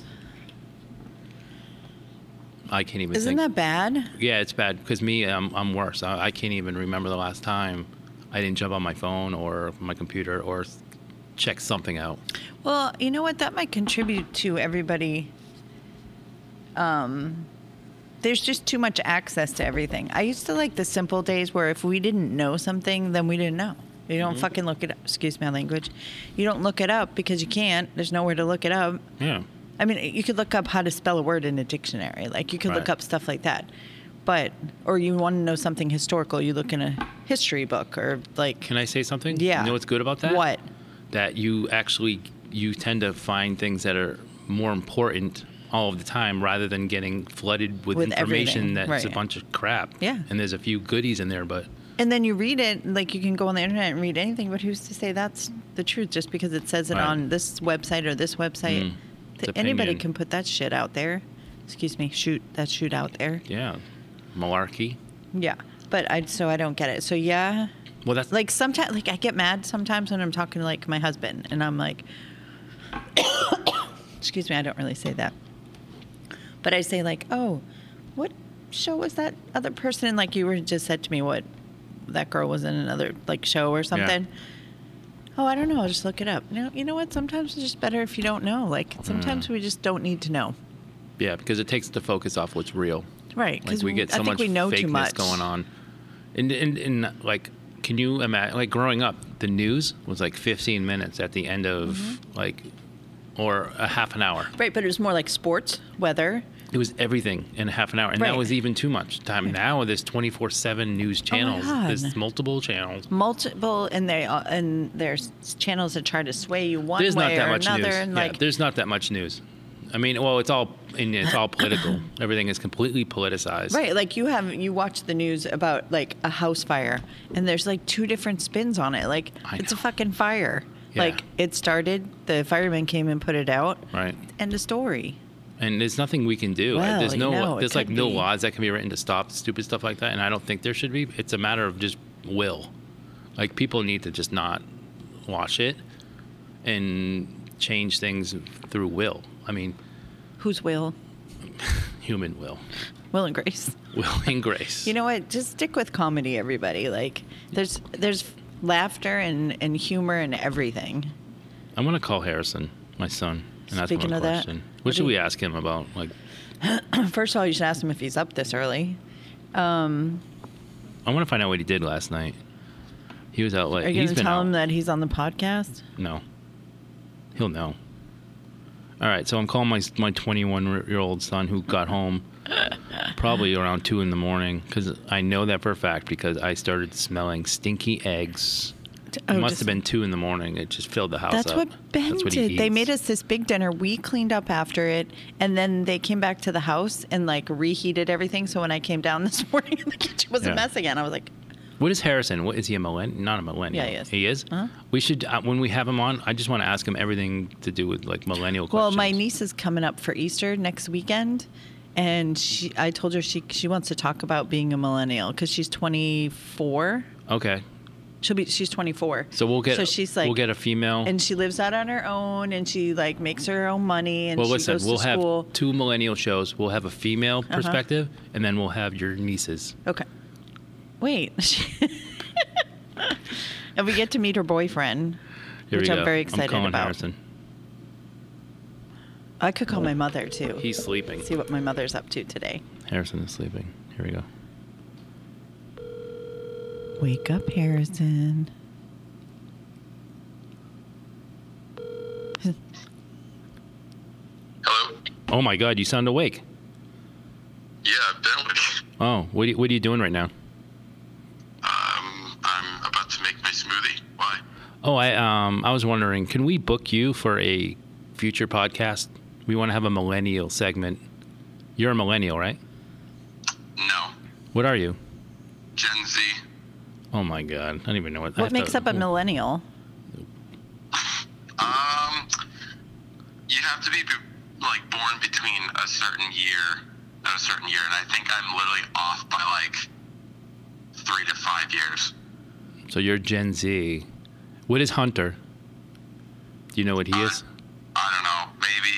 I can't even. Isn't think. that bad? Yeah, it's bad because me, I'm, I'm worse. I, I can't even remember the last time I didn't jump on my phone or my computer or check something out. Well, you know what? That might contribute to everybody. Um, there's just too much access to everything. I used to like the simple days where if we didn't know something, then we didn't know. You don't fucking look it up. Excuse my language. You don't look it up because you can't. There's nowhere to look it up. Yeah. I mean, you could look up how to spell a word in a dictionary. Like, you could look Right. up stuff like that. But, or you want to know something historical, you look in a history book or like. Can I say something? Yeah. You know what's good about that? What? That you actually you tend to find things that are more important all of the time rather than getting flooded with, With information everything, that's a right. bunch of crap. Yeah. And there's a few goodies in there, but And then you read it, like you can go on the internet and read anything, but who's to say that's the truth just because it says it Right. on this website or this website? Mm. Th- It's Anybody opinion. can put that shit out there. Excuse me, shoot that shoot out there. yeah, malarkey. Yeah. But I so I don't get it. So yeah, Well, that's like sometimes like I get mad sometimes when I'm talking to like my husband and I'm like excuse me, I don't really say that. But I say like, "Oh, what show was that other person?" And like you were just said to me what that girl was in another like show or something. Oh, I don't know. I'll just look it up. You know, you know what? Sometimes it's just better if you don't know. Like sometimes we just don't need to know. yeah, because it takes the focus off what's real. Right? Like Because we get so I think much we know fakeness too much going on. And, and, and like, can you imagine, like growing up, the news was like fifteen minutes at the end of Mm-hmm. like, or a half an hour. Right, but it was more like sports, weather. It was everything in a half an hour. And that Right. was even too much time. Now there's twenty-four seven news channels. God. There's multiple channels. Multiple, and they uh, and there's channels that try to sway you one There's way not that or much another, news. and yeah, like there's not that much news. I mean, well, it's all and it's all political. Everything is completely politicized. right, like you have you watch the news about like a house fire, and there's like two different spins on it. Like I it's a know. fucking fire. Yeah. Like it started, the firemen came and put it out. Right. End of story. And there's nothing we can do. Well, there's you no know, it there's like could no be. laws that can be written to stop stupid stuff like that. And I don't think there should be. It's a matter of just will. Like people need to just not watch it and change things through will. I mean, Who's Will? human will. Will and Grace. Will and grace. You know what? Just stick with comedy, everybody. Like there's there's laughter and, and humor and everything. I'm gonna call Harrison, my son, and ask him Speaking a of that, question. what What do should you- we ask him about? Like, First of all, you should ask him if he's up this early. Um, I want to find out what he did last night. He was out late. are you He's going to been tell out. him that he's on the podcast? No. He'll know. All right, so I'm calling my my twenty-one year old son who got home probably around two in the morning because I know that for a fact because I started smelling stinky eggs. Oh, it must just- have been two in the morning. It just filled the house That's up. what Ben That's what he did. They eats. made us this big dinner. We cleaned up after it, and then they came back to the house and like reheated everything. So when I came down this morning, the kitchen was Yeah. a mess again. I was like, What is Harrison? What is he a millennial? Not a millennial. Yeah, he is. He is. Uh-huh. We should uh, when we have him on. I just want to ask him everything to do with like millennial well, questions. my niece is coming up for Easter next weekend, and she, I told her she she wants to talk about being a millennial because she's twenty-four. Okay, She'll be she's twenty-four. so we'll get. So she's like, we'll get a female. and she lives out on her own, and she like makes her own money, and well, she listen, goes we'll to have school. two millennial shows. We'll have a female Uh-huh. perspective, and then we'll have your nieces. Okay. Wait. And we get to meet her boyfriend, Here which we I'm go. very I'm excited calling about. Harrison. I could call my mother too. He's sleeping. See what my mother's up to today. Harrison is sleeping. Here we go. Wake up, Harrison. Hello? Oh my God, you sound awake. Yeah, Ben. Oh, what are you, what are you doing right now? Um, I'm about to make my smoothie. Why? Oh, I um I was wondering, can we book you for a future podcast? We want to have a millennial segment. You're a millennial, right? No. What are you? Gen Z. Oh my God, I don't even know what. I What have makes to- up a millennial? Um, you have to be like born between a certain year and a certain year, and I think I'm literally off by like three to five years. So you're Gen Z. What is Hunter? Do you know what he Uh, is? I don't know. Maybe.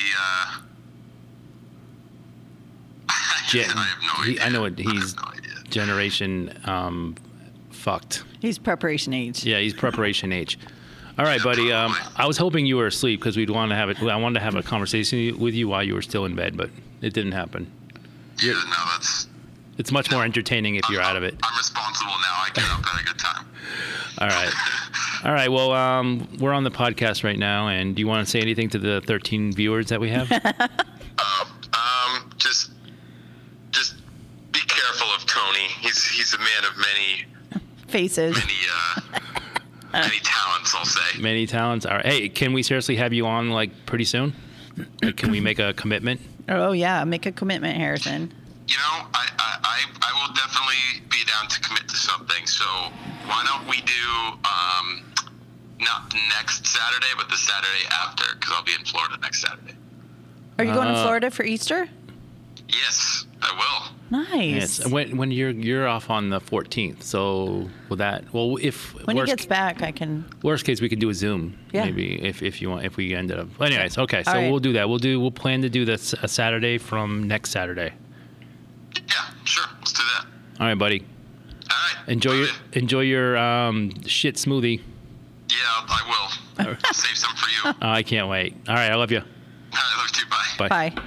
Uh, Gen- I have no he- idea. I know what I he's. have no idea. Generation um, fucked. He's preparation age. Yeah, he's preparation age. All right, buddy. Um, I was hoping you were asleep because we'd want to have it. I wanted to have a conversation with you while you were still in bed, but it didn't happen. Yeah, no, that's. It's much more entertaining if you're out of it. I'm responsible now. I get up at a good time. All right. All right. Well, um, we're on the podcast right now, and do you want to say anything to the thirteen viewers that we have? Uh, um, just, just be careful of Tony. He's he's a man of many Faces. many uh, many talents. I'll say. Many talents. All right. Hey, can we seriously have you on like pretty soon? Like, can we make a commitment? Oh yeah, make a commitment, Harrison. You know, I, I, I, I will definitely be down to commit to something. So why don't we do um, not next Saturday, but the Saturday after? Because I'll be in Florida next Saturday. Are you going to Uh, Florida for Easter? Yes, I will. Nice. Yes. When when you're you're off on the fourteenth, so will that? Well, if When he worst, gets back, I can. worst case, we could do a Zoom. Yeah. Maybe if, if you want, if we ended up. Anyways, okay. So All right. we'll do that. We'll do. We'll plan to do this a Saturday from next Saturday. Yeah, sure. Let's do that. All right, buddy. All right. Enjoy Love your it. enjoy your um, shit smoothie. Yeah, I will. I'll save some for you. All Uh, I can't wait. All right, I love you. right, love you too. Bye. Bye. Bye.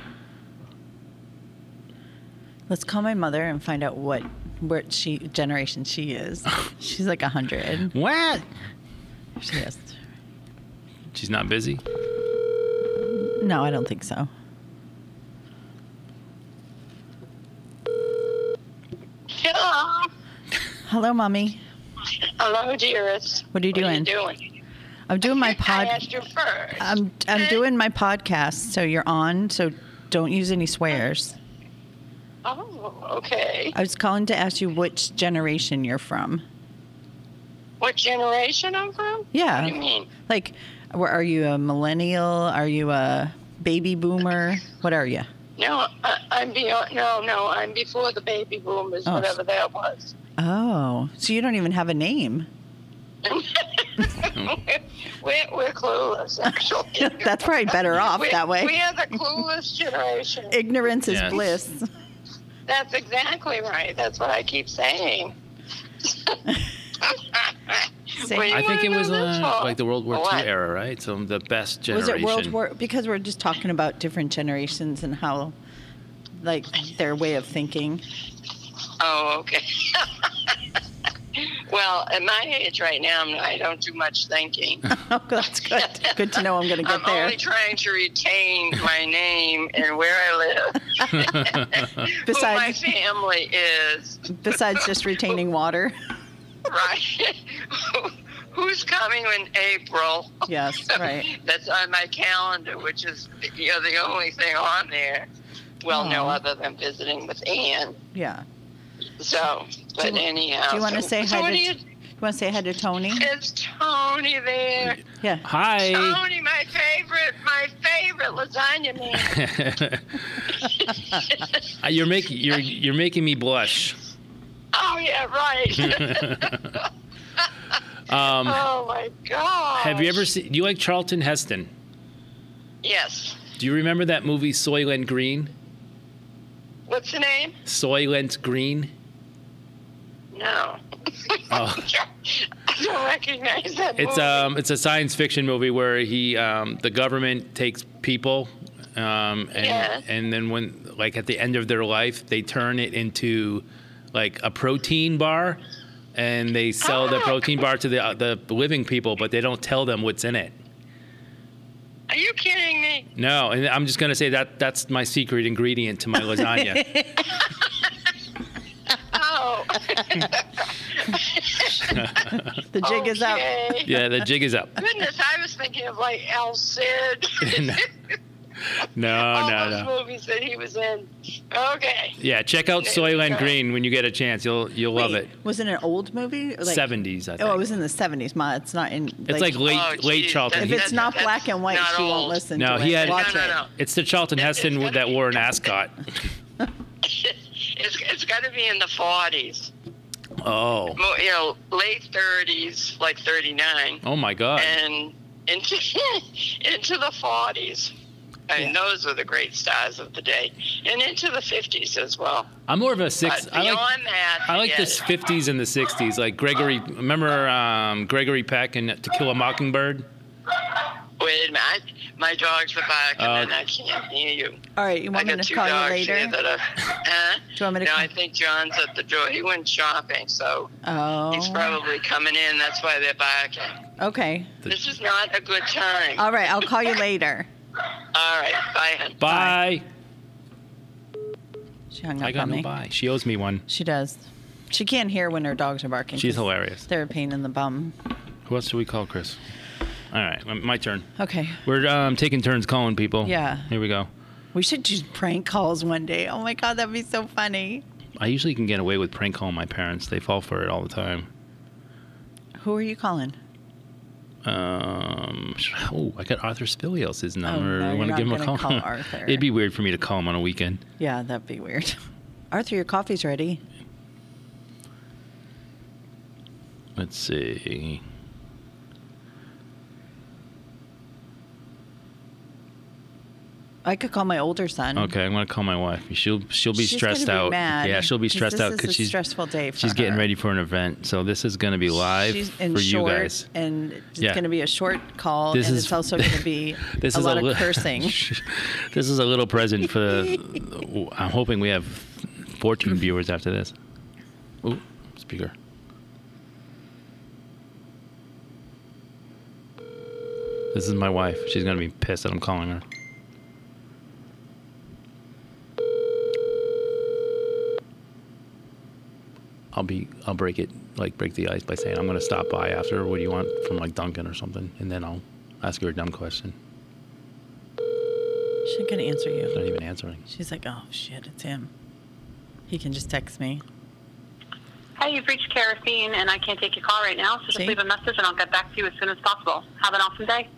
Let's call my mother and find out what what she generation she is. She's like a hundred. What? She is. She's not busy. No, I don't think so. Hello. Hello, mommy. Hello, dearest. What are you What are doing? you doing? I'm doing my I pod. asked you first. I'm I'm doing my podcast, so you're on. So don't use any swears. Oh, okay. I was calling to ask you which generation you're from. What generation I'm from? Yeah. What do you mean? Like, where- are you a millennial? Are you a baby boomer? What are you? No, I, I'm beyond. No, no, I'm before the baby boomers, Oh. whatever that was. Oh, so you don't even have a name. we're, we're clueless, actually. That's probably better off We're- that way. We are the clueless generation. Ignorance is Yes. bliss. That's exactly right. That's what I keep saying. Same. What do you I think it wanna was know this uh, for? like the World War What? Two era, right? So the best Was generation. it World War? Because we're just talking about different generations and how, like, their way of thinking. Oh, okay. Well, at my age right now, I'm, I don't do much thinking. Oh, that's good. Good to know I'm going to get I'm there. only trying to retain my name and where I live. Who my Besides, family is. besides just retaining water. Right. Who's coming in April? Yes, right. That's on my calendar, which is, you know, the only thing on there. Well, no Aw. other than visiting with Anne. Yeah. So, but Do you- anyhow. Do you want to so- say so hi what to? do you, You want to say hi to Tony? Is Tony there? Yeah. Hi. Tony, my favorite, my favorite lasagna man. you're making you're you're making me blush. Oh yeah, right. Um, Oh my God. have you ever seen? Do you like Charlton Heston? Yes. Do you remember that movie Soylent Green? What's the name? Soylent Green. No. Oh. I don't recognize that It's movie. um it's a science fiction movie where he um the government takes people um and Yeah. and then when like at the end of their life they turn it into like a protein bar and they sell the Oh. protein bar to the uh, the living people but they don't tell them what's in it. Are you kidding me? No, and I'm just gonna say that that's my secret ingredient to my lasagna. Oh. The jig is up. Okay. Yeah, the jig is up. Goodness, I was thinking of like El Cid. No. No, All no, those no. movies that he was in. Okay. Yeah, check out Soylent Green when you get a chance. You'll you'll love Wait, it. Was it an old movie? Like, seventies, I think. Oh, it was in the seventies. Ma, it's not in. It's like late Oh, late geez, Charlton. If He- it's not That's black and white, not she won't old. listen No, to he it. had- Watch No, no, it. no. It's the Charlton It- Heston it's with gotta that be- wore an ascot. It's, it's got to be in the forties. Oh. Mo- You know, late thirties, like thirty-nine, Oh my God. and into into the forties. I mean, Yeah. those were the great stars of the day, and into the fifties as well. I'm more of a six. But I beyond like that, I like the forget it. fifties and the sixties. Like Gregory. Remember um, Gregory Peck in To Kill a Mockingbird? Wait a minute, I, my dogs are barking, Uh, and I can't hear you. All right, you I want me got to two call you dogs later? here that are. Huh? Do you want me to No, call- I think John's at the door. He went shopping, so Oh. he's probably coming in. That's why they're barking. Okay. This is not a good time. All right, I'll call you later. All right, bye. Hon. Bye. She hung I up got on no me. bye. She owes me one. She does. She can't hear when her dogs are barking. She's 'cause hilarious. They're a pain in the bum. Who else do we call, Chris? All right, m- my turn. Okay. We're um, taking turns calling people. Yeah. Here we go. We should do prank calls one day. Oh my God, that'd be so funny. I usually can get away with prank calling my parents. They fall for it all the time. Who are you calling? Um, sh- oh, I got Arthur Spilios' number. no, I you're want to not give him a gonna call. call Arthur. It'd be weird for me to call him on a weekend. Yeah, that'd be weird. Arthur, your coffee's ready. Let's see. I could call my older son. Okay, I'm gonna call my wife. She'll she'll be She's stressed gonna be out. mad, yeah, she'll be 'cause stressed this out is because a she's stressful day for she's getting her. ready for an event. So this is gonna be live She's in for you short, guys. and it's Yeah. going to be a short call, This and is- it's also going to be This a is lot a li- of cursing. This is a little present for. I'm hoping we have fourteen viewers after this. Ooh, speaker. This is my wife. She's gonna be pissed that I'm calling her. I'll be. I'll break it. Like break the ice by saying I'm gonna stop by after. What do you want from like Dunkin' or something? And then I'll ask her a dumb question. She's not going to answer She's you. not even answering. She's like, oh, shit, it's him. He can just text me. Hi, you've reached Kerosene, and I can't take your call right now, so just See? leave a message, and I'll get back to you as soon as possible. Have an awesome day.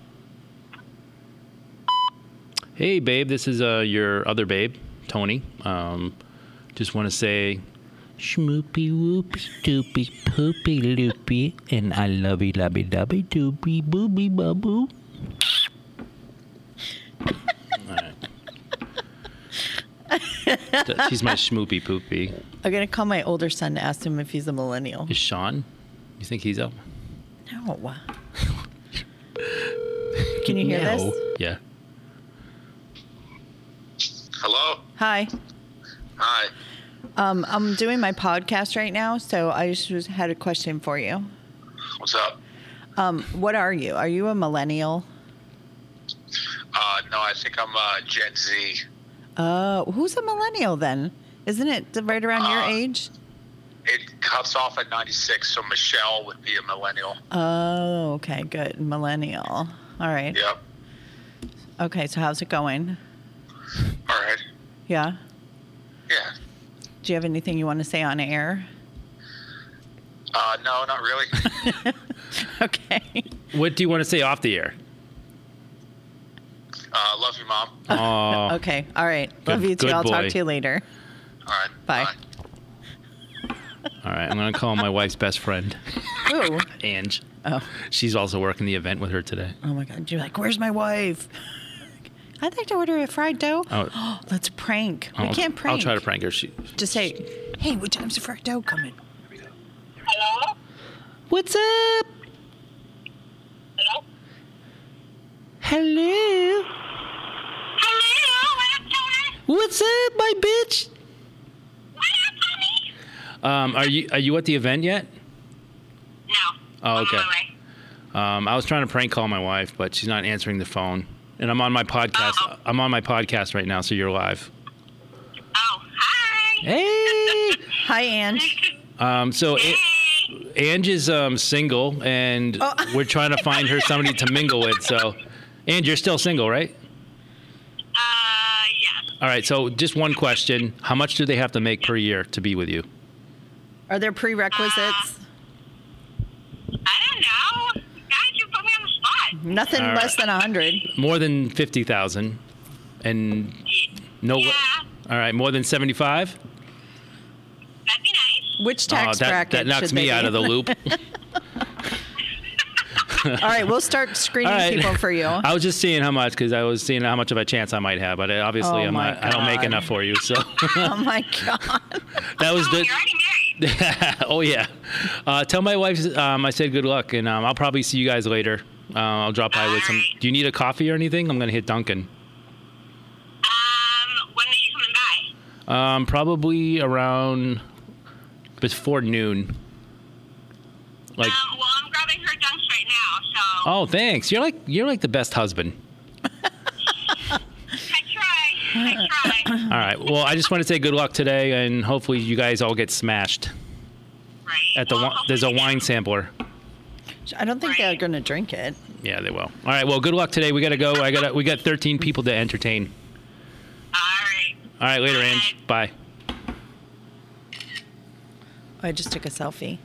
Hey, babe, this is uh, your other babe, Tony. Um, just want to say, schmoopy whoopy doopy poopy loopy, and I love you, lovey dovey doopy booby buboo. All right. Th- She's my schmoopy poopy. I'm going to call my older son to ask him if he's a millennial. Is Sean? You think he's up? No. Can you hear No. this? Yeah. Hello. Hi. Hi. Um, I'm doing my podcast right now, so I just was- had a question for you. What's up? Um, what are you? Are you a millennial? Uh, no, I think I'm uh, Gen Z. Uh, who's a millennial then? Isn't it right around your Uh, age? It cuts off at ninety-six, so Michelle would be a millennial. Oh, okay, good. Millennial. All right. Yep. Okay, so how's it going? All right. Yeah. Yeah. Do you have anything you want to say on air? Uh, no, not really. Okay. What do you want to say off the air? Uh, love you, Mom. Oh, Okay. All right. Love Good- you too. good I'll talk boy. to you later. All right. Bye. all right. I'm gonna call my wife's best friend, Ooh. Ange. Oh. She's also working the event with her today. Oh my God. You're like, where's my wife? I'd like to order a fried dough. Oh. Let's prank. We I'll- can't prank. I'll try to prank her. She, Just say, hey, what time's the fried dough coming? Hello? What's up? Hello? Hello. Hello? What up, Tony? What's up, my bitch? What up, Tony? Um, are you are you at the event yet? No. Oh, I'm okay. on my way. Um, I was trying to prank call my wife, but she's not answering the phone. And I'm on my podcast. Oh. I'm on my podcast right now, so you're live. Oh, hi. Hey. Hi, Ange. Um, so Hey. A- Ange is um, single, and Oh. we're trying to find her somebody to mingle with. So, Ange, you're still single, right? Uh, yes. All right. So, just one question: how much do they have to make per year to be with you? Are there prerequisites? I don't know. Guys, you put me on the spot. Nothing All less right. than a hundred. More than fifty thousand, and no. Yeah. All right. More than seventy-five. That'd be nice. Which tax that, bracket? that knocks should me they out be of the in? loop. All right, we'll start screening All right. people for you. I was just seeing how much because I was seeing how much of a chance I might have, but obviously Oh I'm my not. I don't make God. enough for you, so Oh my God. that was Oh, the. you're already married. Oh yeah. Uh, tell my wife um, I said good luck, and um, I'll probably see you guys later. Uh, I'll drop by with some. Alright. Do you need a coffee or anything? I'm gonna hit Dunkin'. Um, when are you coming by? Um, probably around before noon. Like, um, well, I'm grabbing her dunks right now, so oh, thanks. You're like you're like the best husband. I try. I try. All right. Well, I just want to say good luck today, and hopefully you guys all get smashed Right. at the. Well, Wi- there's a hopefully- wine sampler. I don't think they're Right. going to drink it. Yeah, they will. All right. Well, good luck today. We gotta go. I got. We got thirteen people to entertain. All right. All right. Later, Ange. Bye. I just took a selfie.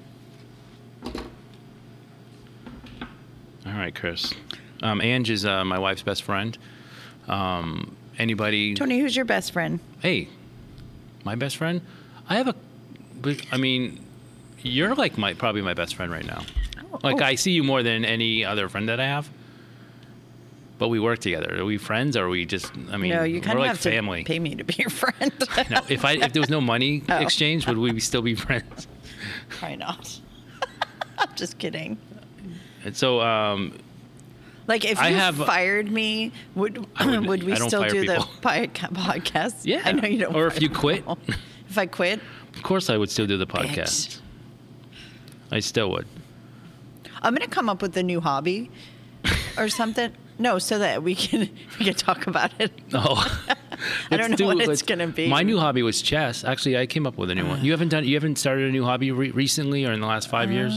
All right, Chris. Um, Ange is uh, my wife's best friend. Um, anybody? Tony, who's your best friend? Hey, my best friend. I have a. but, I mean, you're like my probably my best friend right now. Like oh. I see you more than any other friend that I have. But we work together. Are we friends? Or are we just? I mean, No, you kind we're of like have family. to pay me to be your friend. No, if I if there was no money Oh. exchange, would we still be friends? Probably not. I'm just kidding. And so, um, Like, if I you have- fired me, would I wouldn't- would we I don't still fire do people. the podca- podcast? Yeah. I know you don't. Or if fire you quit. people. If I quit, of course, I would still do the podcast. bitch. I still would. I'm gonna come up with a new hobby or something. No, so that we can we can talk about it. Oh, I don't Let's know what let's- it's gonna be. My new hobby was chess. Actually, I came up with a new one. You haven't done. You haven't started a new hobby re- recently or in the last five years.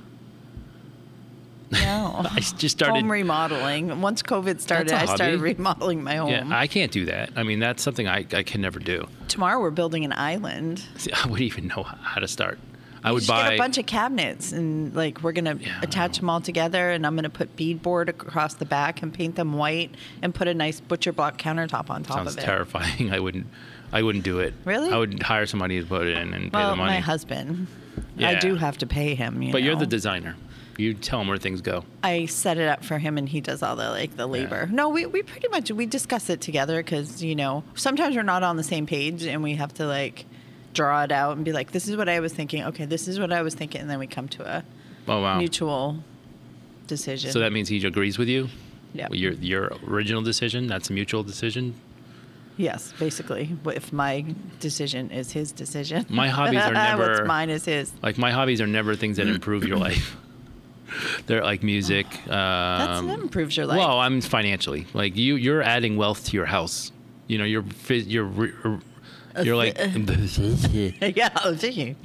No. I s- just started. Home remodeling. Once COVID started, That's a I started hobby. remodeling my home. Yeah, I can't do that. I mean, that's something I, I can never do. Tomorrow we're building an island. See, I wouldn't even know how to start. I You would just buy get a bunch of cabinets and like we're gonna Yeah, I attach know. them all together, and I'm gonna put beadboard across the back and paint them white and put a nice butcher block countertop on top sounds of it. terrifying. I wouldn't. I wouldn't do it. Really? I would hire somebody to put it in and pay Well, the money. my husband, I Yeah. do have to pay him. You but you're know? the designer. You tell him where things go. I set it up for him, and he does all the like the labor. No, we, we pretty much we discuss it together because you know sometimes we're not on the same page, and we have to like draw it out and be like, this is what I was thinking. Okay, this is what I was thinking, and then we come to a Oh wow. mutual decision. So that means he agrees with you. Yeah. Your your original decision. That's a mutual decision. Yes, basically. If my decision is his decision. My hobbies are never- What's mine is his. Like my hobbies are never things that improve your life. They're like music. That's Um, that improves your life. well, I'm financially like you. You're adding wealth to your house. You know, you're phys- you're re- er, you're like yeah, oh, thank you.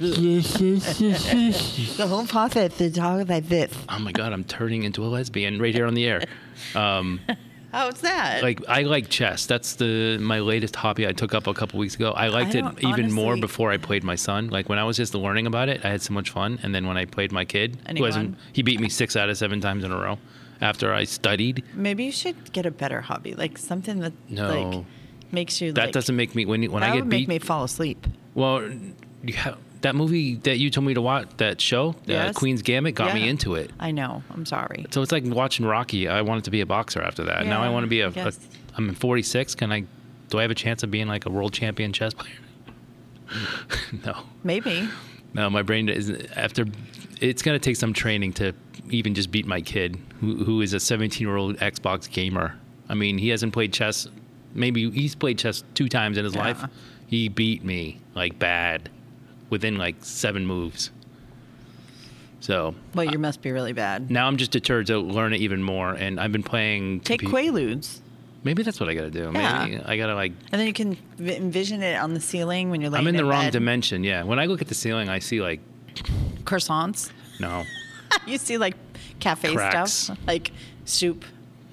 The whole process is all like this. oh my god, I'm turning into a lesbian right here on the air. Um, How's that? like I like chess. That's the my latest hobby I took up a couple weeks ago. I liked I it don't- even more honestly- before I played my son. Like when I was just learning about it, I had so much fun. And then when I played my kid, And who he hasn't, won? he beat me six out of seven times in a row. After I studied, Maybe you should get a better hobby, like something that No. like makes you. that like, doesn't make me when you- when that I would get make beat. me fall asleep. Well, you have, that movie that you told me to watch, that show, uh, Yes. Queen's Gambit, got me Yeah. into it. I know. I'm sorry. So it's like watching Rocky. I wanted to be a boxer after that. now I Yeah, want to be a, I a. guess. I'm forty-six. Can I? Do I have a chance of being like a world champion chess player? no, Maybe. no. My brain is after. It's gonna take some training to even just beat my kid, who, who is a seventeen-year-old Xbox gamer. I mean, he hasn't played chess. Maybe he's played chess two times in his Yeah. life. He beat me like bad, within like seven moves. So Well, you must be really bad. now I'm just deterred to learn it even more, and I've been playing. Take compu- Quaaludes, Maybe that's what I gotta do. Yeah. Maybe I gotta like. and then you can v- envision it on the ceiling when you're laying I'm in the wrong bed. dimension. Yeah. When I look at the ceiling, I see like Croissants. no. You see like cafe Cracks. stuff, like soup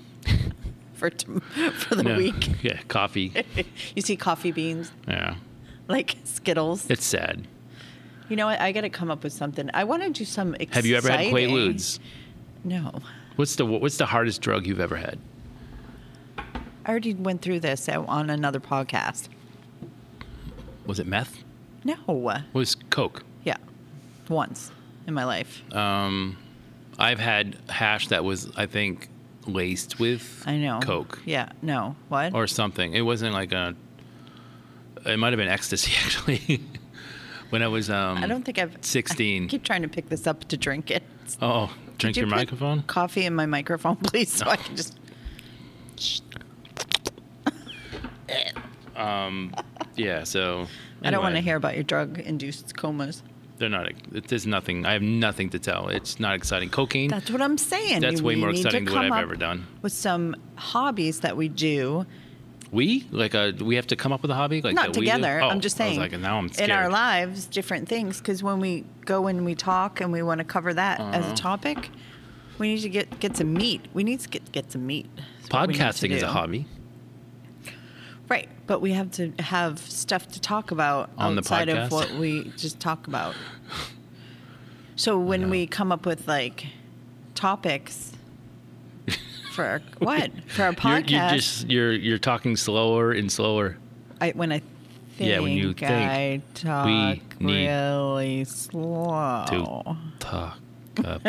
for t- for the no. week. Yeah. Coffee. You see coffee beans, Yeah. like Skittles. It's sad. You know what? I got to come up with something. I want to do some exciting. Have you ever had Quaaludes? No. What's the What's the hardest drug you've ever had? I already went through this on another podcast. Was it meth? No. What was Coke? Yeah. Once in my life. Um, I've had hash that was, I think, laced with I know. Coke Yeah. No. What? or something. It wasn't like a. It might have been ecstasy actually. When I was um. I don't think I've. sixteen. I keep trying to pick this up to drink it. Oh, drink Could you your put microphone. Coffee in my microphone, please, so I can just. Yeah. So. I don't want to anyway, hear about your drug-induced comas. They're not. It, there's nothing. I have nothing to tell. It's not exciting. Cocaine. That's what I'm saying. That's You- way we more need to exciting than what come I've up ever done. With some hobbies that we do, We like a. We have to come up with a hobby like not that we do? together. Oh, I'm just I was saying. like, now I'm scared. in our lives, different things. Because when we go and we talk and we want to cover that as Uh-huh. a topic, we need to get get some meat. We need to get get some meat. That's what we need to Podcasting is a do. hobby. Right, but we have to have stuff to talk about On the outside of podcast? what we just talk about. So when we come up with like topics for our, what for our You're, podcast, you're just you're you're talking slower and slower. I, when I think Yeah, when you think I talk we need really slow. To talk. Up.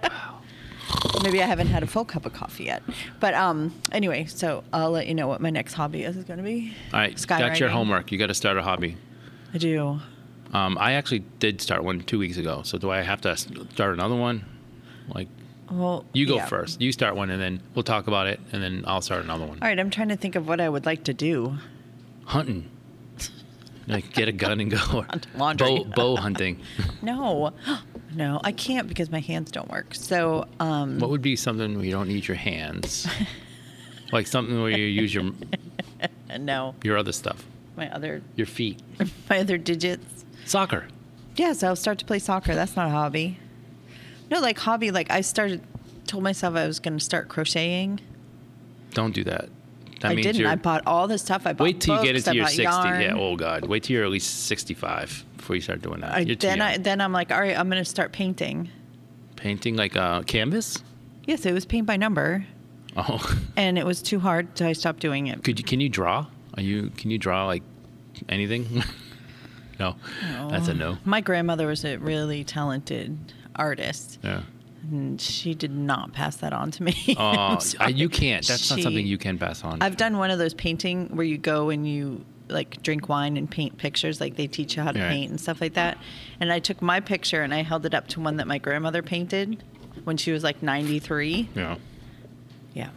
Maybe I haven't had a full cup of coffee yet. But um, anyway, so I'll let you know what my next hobby is, is going to be. All right, that's your Skywriting. homework. You got to start a hobby. I do. Um, I actually did start one two weeks ago. So do I have to start another one? Like Well, you go yeah. first. You start one, and then we'll talk about it, and then I'll start another one. All right, I'm trying to think of what I would like to do. Hunting. Like get a gun and go. Laundry. Bow, bow hunting. No, no, I can't because my hands don't work. So, um, What would be something where you don't use your hands? Like something where you use your no, your other stuff, my other your feet. my other digits. Soccer. Yes, I'll start to play soccer. That's not a hobby. No, like hobby. Like I started, told myself I was going to start crocheting. Don't do that. That I means didn't. you're. I bought all this stuff. I bought Wait till you get books, into I your bought sixty. yarn. Yeah. Oh God. Wait till you're at least sixty-five before you start doing that. I, You're too then I young. then I'm like, all right, I'm going to start painting. Painting like a canvas. Yes, it was paint by number, Oh. and it was too hard, so I stopped doing it. Could you? Can you draw? Are you? Can you draw like anything? No. That's a no. My grandmother was a really talented artist, Yeah. and she did not pass that on to me. Oh, I'm sorry. you can't. That's not She- something you can pass on. I've done one of those painting where you go and you like drink wine and paint pictures, like they teach you how to Right. paint and stuff like that. And I took my picture and I held it up to one that my grandmother painted when she was like ninety-three. yeah. Yeah.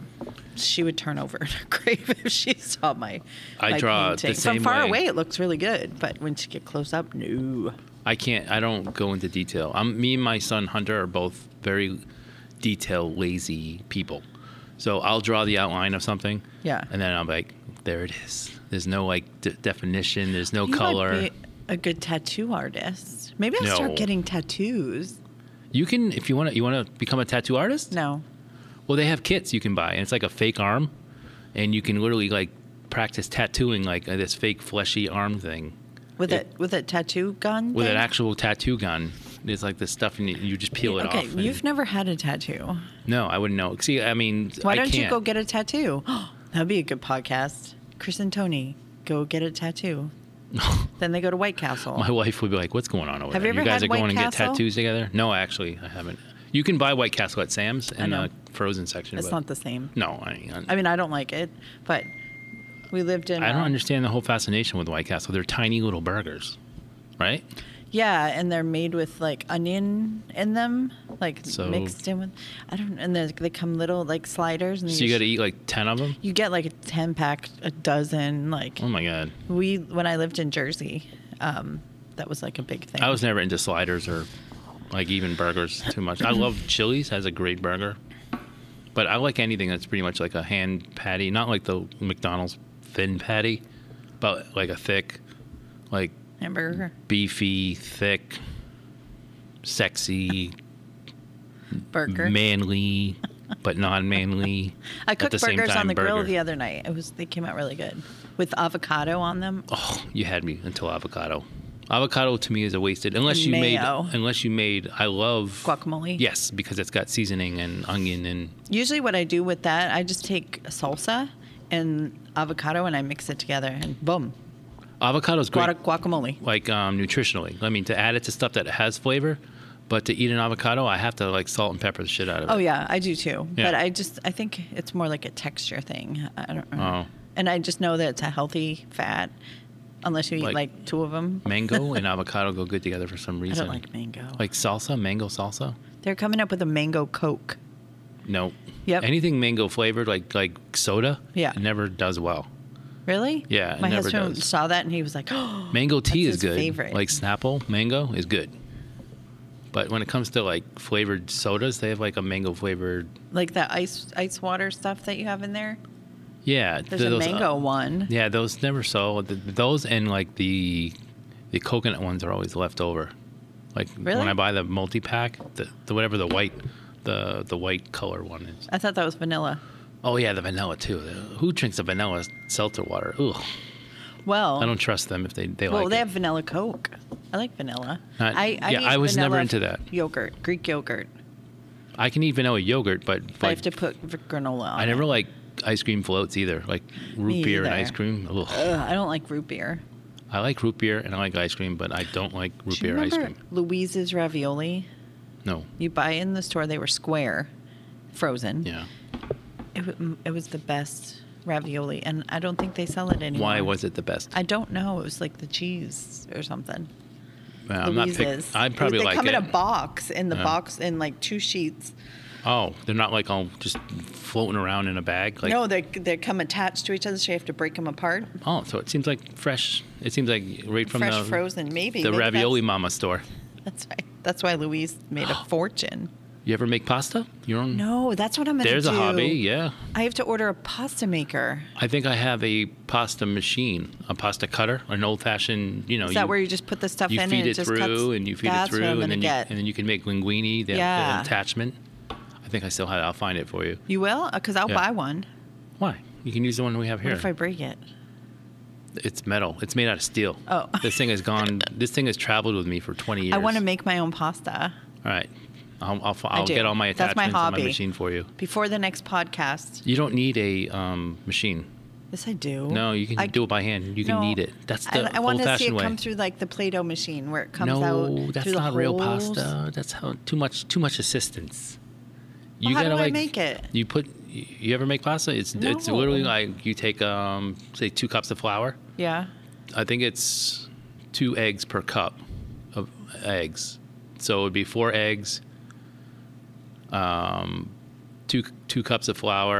she would turn over in her grave if she saw my. I my draw the painting. same From far way. away, it looks really good, but when you get close up, no. I can't. I don't go into detail. I'm me and my son Hunter are both very detail lazy people. So I'll draw the outline of something. Yeah. And then I'm like, there it is. There's no like d- definition. There's no You color. might be a good tattoo artist. Maybe I'll No. start getting tattoos. You can, if you want to, you want to become a tattoo artist. No. Well, they have kits you can buy, and it's like a fake arm, and you can literally like practice tattooing like uh, this fake fleshy arm thing With It- a with a tattoo gun. with thing? an actual tattoo gun. It's like this stuff, and you, you just peel it Okay, off. and- you've never had a tattoo. no, I wouldn't know. See, I mean, Why I don't you can't. go get a tattoo? That'd be a good podcast. Chris and Tony go get a tattoo. Then they go to White Castle. My wife would be like, "What's going on over Have there? you ever guys had are going White and get Castle? tattoos together?" No, actually, I haven't. You can buy White Castle at Sam's in know. the frozen section. it's but not the same. No, I, I, I mean, I don't like it, but we lived in. I don't uh, understand the whole fascination with White Castle. They're tiny little burgers, right? Yeah, and they're made with like onion in them, like So- mixed in with. I don't. And they they come little like sliders, and So you sh- got to eat like ten of them. You get like a ten pack, a dozen. Like Oh my god! we when I lived in Jersey, um, that was like a big thing. I was never into sliders or like even burgers too much. I love Chili's has a great burger, but I like anything that's pretty much like a hand patty, not like the McDonald's thin patty, but like a thick, like hamburger, beefy, thick, sexy, burger. manly, but non-manly. I at cooked the same burgers time on the grill burger. the other night. It was they came out really good with avocado on them. Oh, you had me until avocado. Avocado to me is a wasted unless And you mayo. made unless you made. I love Guacamole? Yes, because it's got seasoning and onion and Usually, what I do with that, I just take salsa and avocado and I mix it together, and boom, avocado's great. guac- guacamole. Like um, nutritionally, I mean, to add it to stuff that has flavor, but to eat an avocado, I have to like salt and pepper the shit out of it. Oh yeah, I do too. Yeah. But I just I think it's more like a texture thing. I don't know. Oh. And I just know that it's a healthy fat, unless you eat Like- like, two of them. Mango and avocado go good together for some I reason. don't like mango. Like salsa, mango salsa. They're coming up with a mango Coke. No. Yep. Anything mango flavored, like like soda, Yeah. it never does well. Really? Yeah, it My never husband does. saw that and he was like, "Oh, Mango tea That's is his good. favorite. Like Snapple mango is good. But when it comes to like flavored sodas, they have like a mango flavored. like that ice ice water stuff that you have in there." Yeah, There's those, a uh, mango one. Yeah, those never sell. The- Those and like the the coconut ones are always left over. Like Really? when I buy the multi pack, the, the whatever the white the the white color one is. I thought that was vanilla. Oh yeah, the vanilla too. The- who drinks a vanilla seltzer water? Ugh, Well, I don't trust them if they they well, like they it. have vanilla Coke. I like vanilla. Not- I, I yeah, eat I was never vanilla into that. Yogurt, Greek yogurt. I can eat vanilla yogurt, but But I like, have to put v- granola on I never it. like ice cream floats either. Like root Me beer and either. ice cream. Ugh. Ugh, I don't like root beer. I like root beer and I like ice cream, but I don't like root Do you beer ice remember cream. Louise's ravioli? No. You buy it in the store. They were square, frozen. Yeah. It, wa- it was the best ravioli, and I don't think they sell it anymore. Why was it the best? I don't know. It was like the cheese or something. Well, I'm not pick, Louise's. I'd probably they like come it. in a box, in the Yeah. box, in like two sheets. Oh, they're not like all just floating around in a bag. Like, no, they they come attached to each other, so you have to break them apart. oh, so it seems like fresh. It seems like right from Fresh the frozen, maybe. the Maybe ravioli That's, mama store. that's why. That's why Louise made a fortune. You ever make pasta? Your own? No, that's what I'm gonna There's do. a hobby. Yeah. I have to order a pasta maker. I think I have a pasta machine, a pasta cutter, an old-fashioned. You know, Is you, that where you just put the stuff you in feed and it it just through cuts? and you feed That's it through what I'm and gonna then get. you and then you can make linguine, the, Yeah. the attachment. I think I still have it. I'll find it for you. You will? Because I'll Yeah. buy one. Why? You can use the one we have here. What if I break it? It's metal. It's made out of steel. Oh. This thing has gone. This thing has traveled with me for twenty years. I want to make my own pasta. All right. I'll, I'll, I'll do. get all my That's my attachments on my hobby. machine for you. Before the next podcast. You don't need a um, machine. Yes, I do. No, you can I- do it by hand. You can No. knead it. That's the I, I want to see old-fashioned it way. come through like the Play-Doh machine where it comes no, out that's through the not real holes. pasta. That's how too much too much assistance. You Well, how gotta do I like make it? You put. You ever make pasta? It's it's No. literally like you take um say two cups of flour. Yeah. I think it's two eggs per cup of eggs. So it would be four eggs, um, two two cups of flour,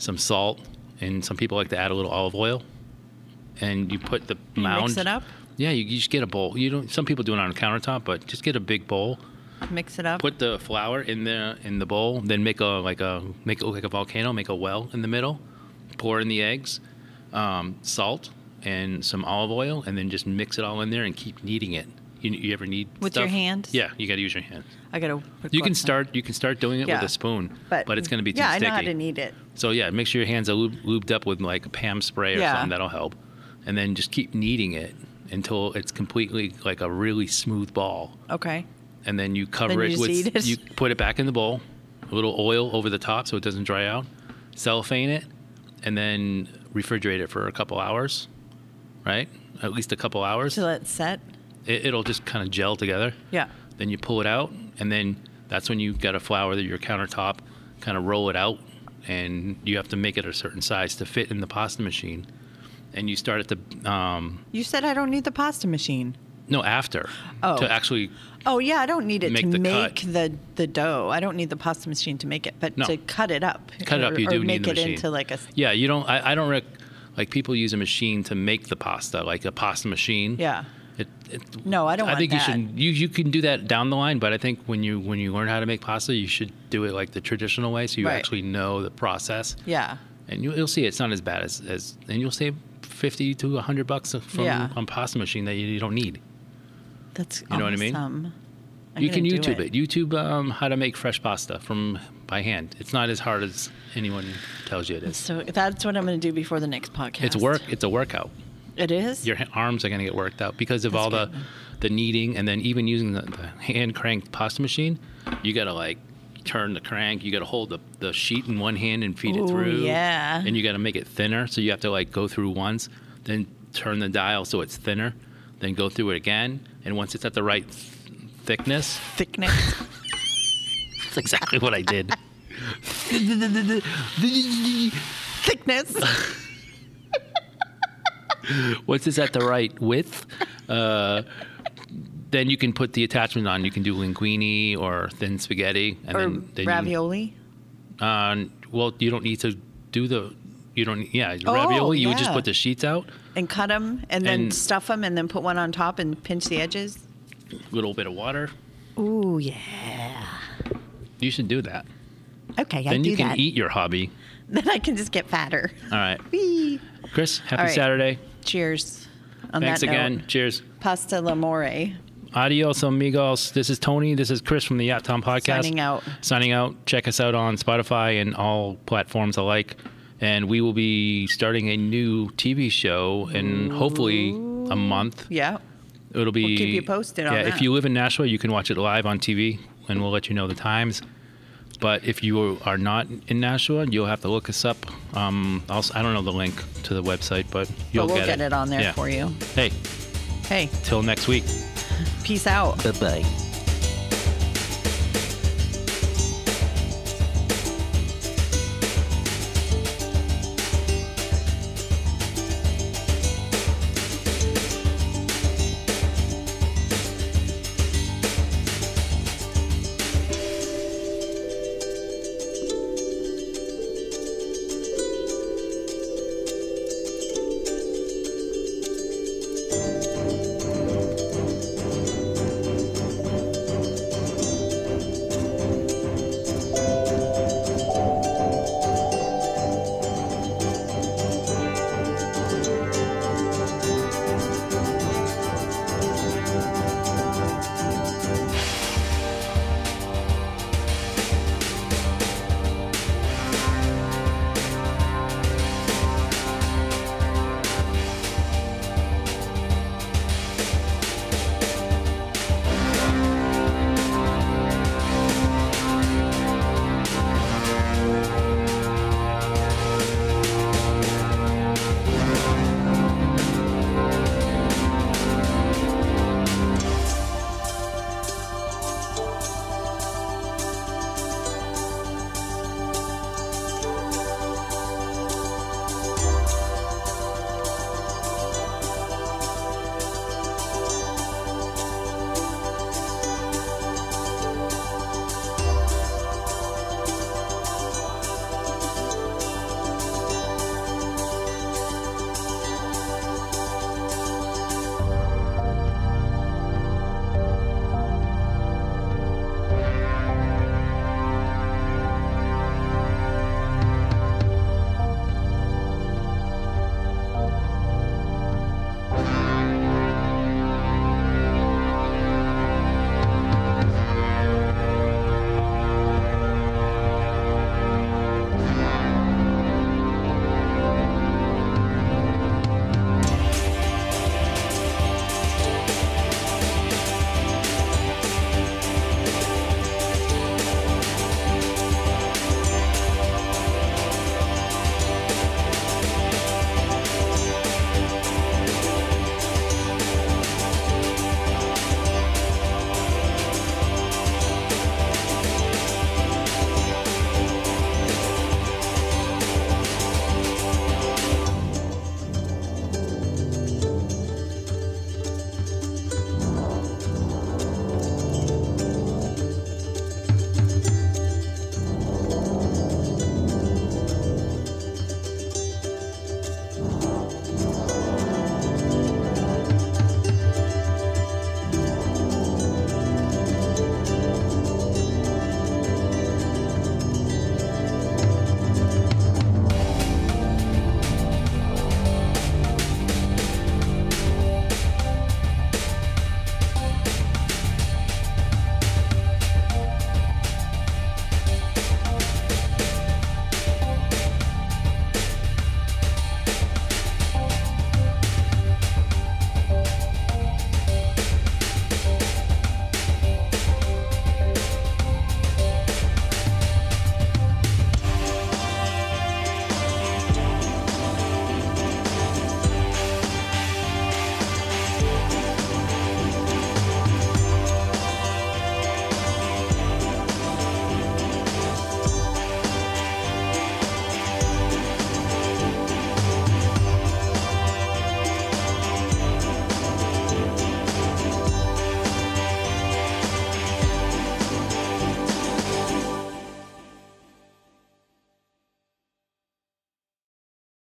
some salt, and some people like to add a little olive oil. And you put the You mound. mix it up? Yeah, you, you just get a bowl. You don't. Some people do it on a countertop, but just get a big bowl. Mix it up. Put the flour in the in the bowl. Then make a like a make it look like a volcano. Make a well in the middle. Pour in the eggs, um, salt, and some olive oil, and then just mix it all in there and keep kneading it. You, you ever knead With stuff? your hand? Yeah, you got to use your hand. I gotta. You can start. You can start doing it Yeah. with a spoon, but, but it's going to be too yeah, sticky. I know how to knead it. So yeah, make sure your hands are lub- lubed up with like a Pam spray or Yeah. something. That'll help. And then just keep kneading it until it's completely like a really smooth ball. Okay. And then you cover Then you it just with. eat it? You put it back in the bowl, a little oil over the top so it doesn't dry out. Cellophane it, and then refrigerate it for a couple hours. Right, at least a couple hours. To let it set. It, it'll just kind of gel together. Yeah. Then you pull it out, and then that's when you've got to flour your countertop, kind of roll it out, and you have to make it a certain size to fit in the pasta machine. And you start at the um, You said I don't need the pasta machine. no after Oh. to actually Oh yeah, I don't need it Make to the make cut. the the dough. I don't need the pasta machine to make it, but No. to cut it up. cut it or, up. You or do make need the it machine. into like a. yeah. You don't. I, I don't rec- like people use a machine to make the pasta, like a pasta machine. Yeah. It, it, No, I don't I want think that. you should. You you can do that down the line, but I think when you when you learn how to make pasta, you should do it like the traditional way, so you Right. actually know the process. Yeah. And you, you'll see it's not as bad as, as and you'll save fifty to a hundred bucks from Yeah. on pasta machine that you, you don't need. That's You know what I mean? awesome. I'm you gonna can do YouTube it. YouTube um, how to make fresh pasta from by hand. It's not as hard as anyone tells you it is. So that's what I'm going to do before the next podcast. It's work. It's a workout. It is. Your ha- arms are going to get worked out because of That's all the good. the kneading, and then even using the, the hand cranked pasta machine, you got to like turn the crank. You got to hold the, the sheet in one hand and feed Ooh, it through. yeah. And you got to make it thinner, so you have to like go through once, then turn the dial so it's thinner, then go through it again, and once it's at the right th- thickness, Thickness. that's exactly what I did. Thickness. Once it's at the right width, uh, then you can put the attachment on. You can do linguine or thin spaghetti, and or then, then ravioli. You, uh, well, you don't need to do the. You don't. Yeah, Oh, ravioli. You would just yeah. put the sheets out, And cut them, and then And- stuff them, and then put one on top and pinch the edges. a little bit of water. Ooh, yeah. You should do that. Okay, I Then do you can that. eat your hobby. Then I can just get fatter. All right, Whee! Chris. Happy All right. Saturday. Cheers. On Thanks that again. note, Cheers. pasta l'amore. Adios, amigos. This is Tony. This is Chris from the Yacht Town Podcast. Signing out. Signing out. Check us out on Spotify and all platforms alike. And we will be starting a new T V show in hopefully a month. Yeah. It'll be. We'll keep you posted on Yeah, that. if you live in Nashville, you can watch it live on T V, and we'll let you know the times. But if you are not in Nashville, you'll have to look us up. Um, also, I don't know the link to the website, but you'll But we'll get, get it on there Yeah. for you. Hey, Hey, till next week. peace out. Bye bye.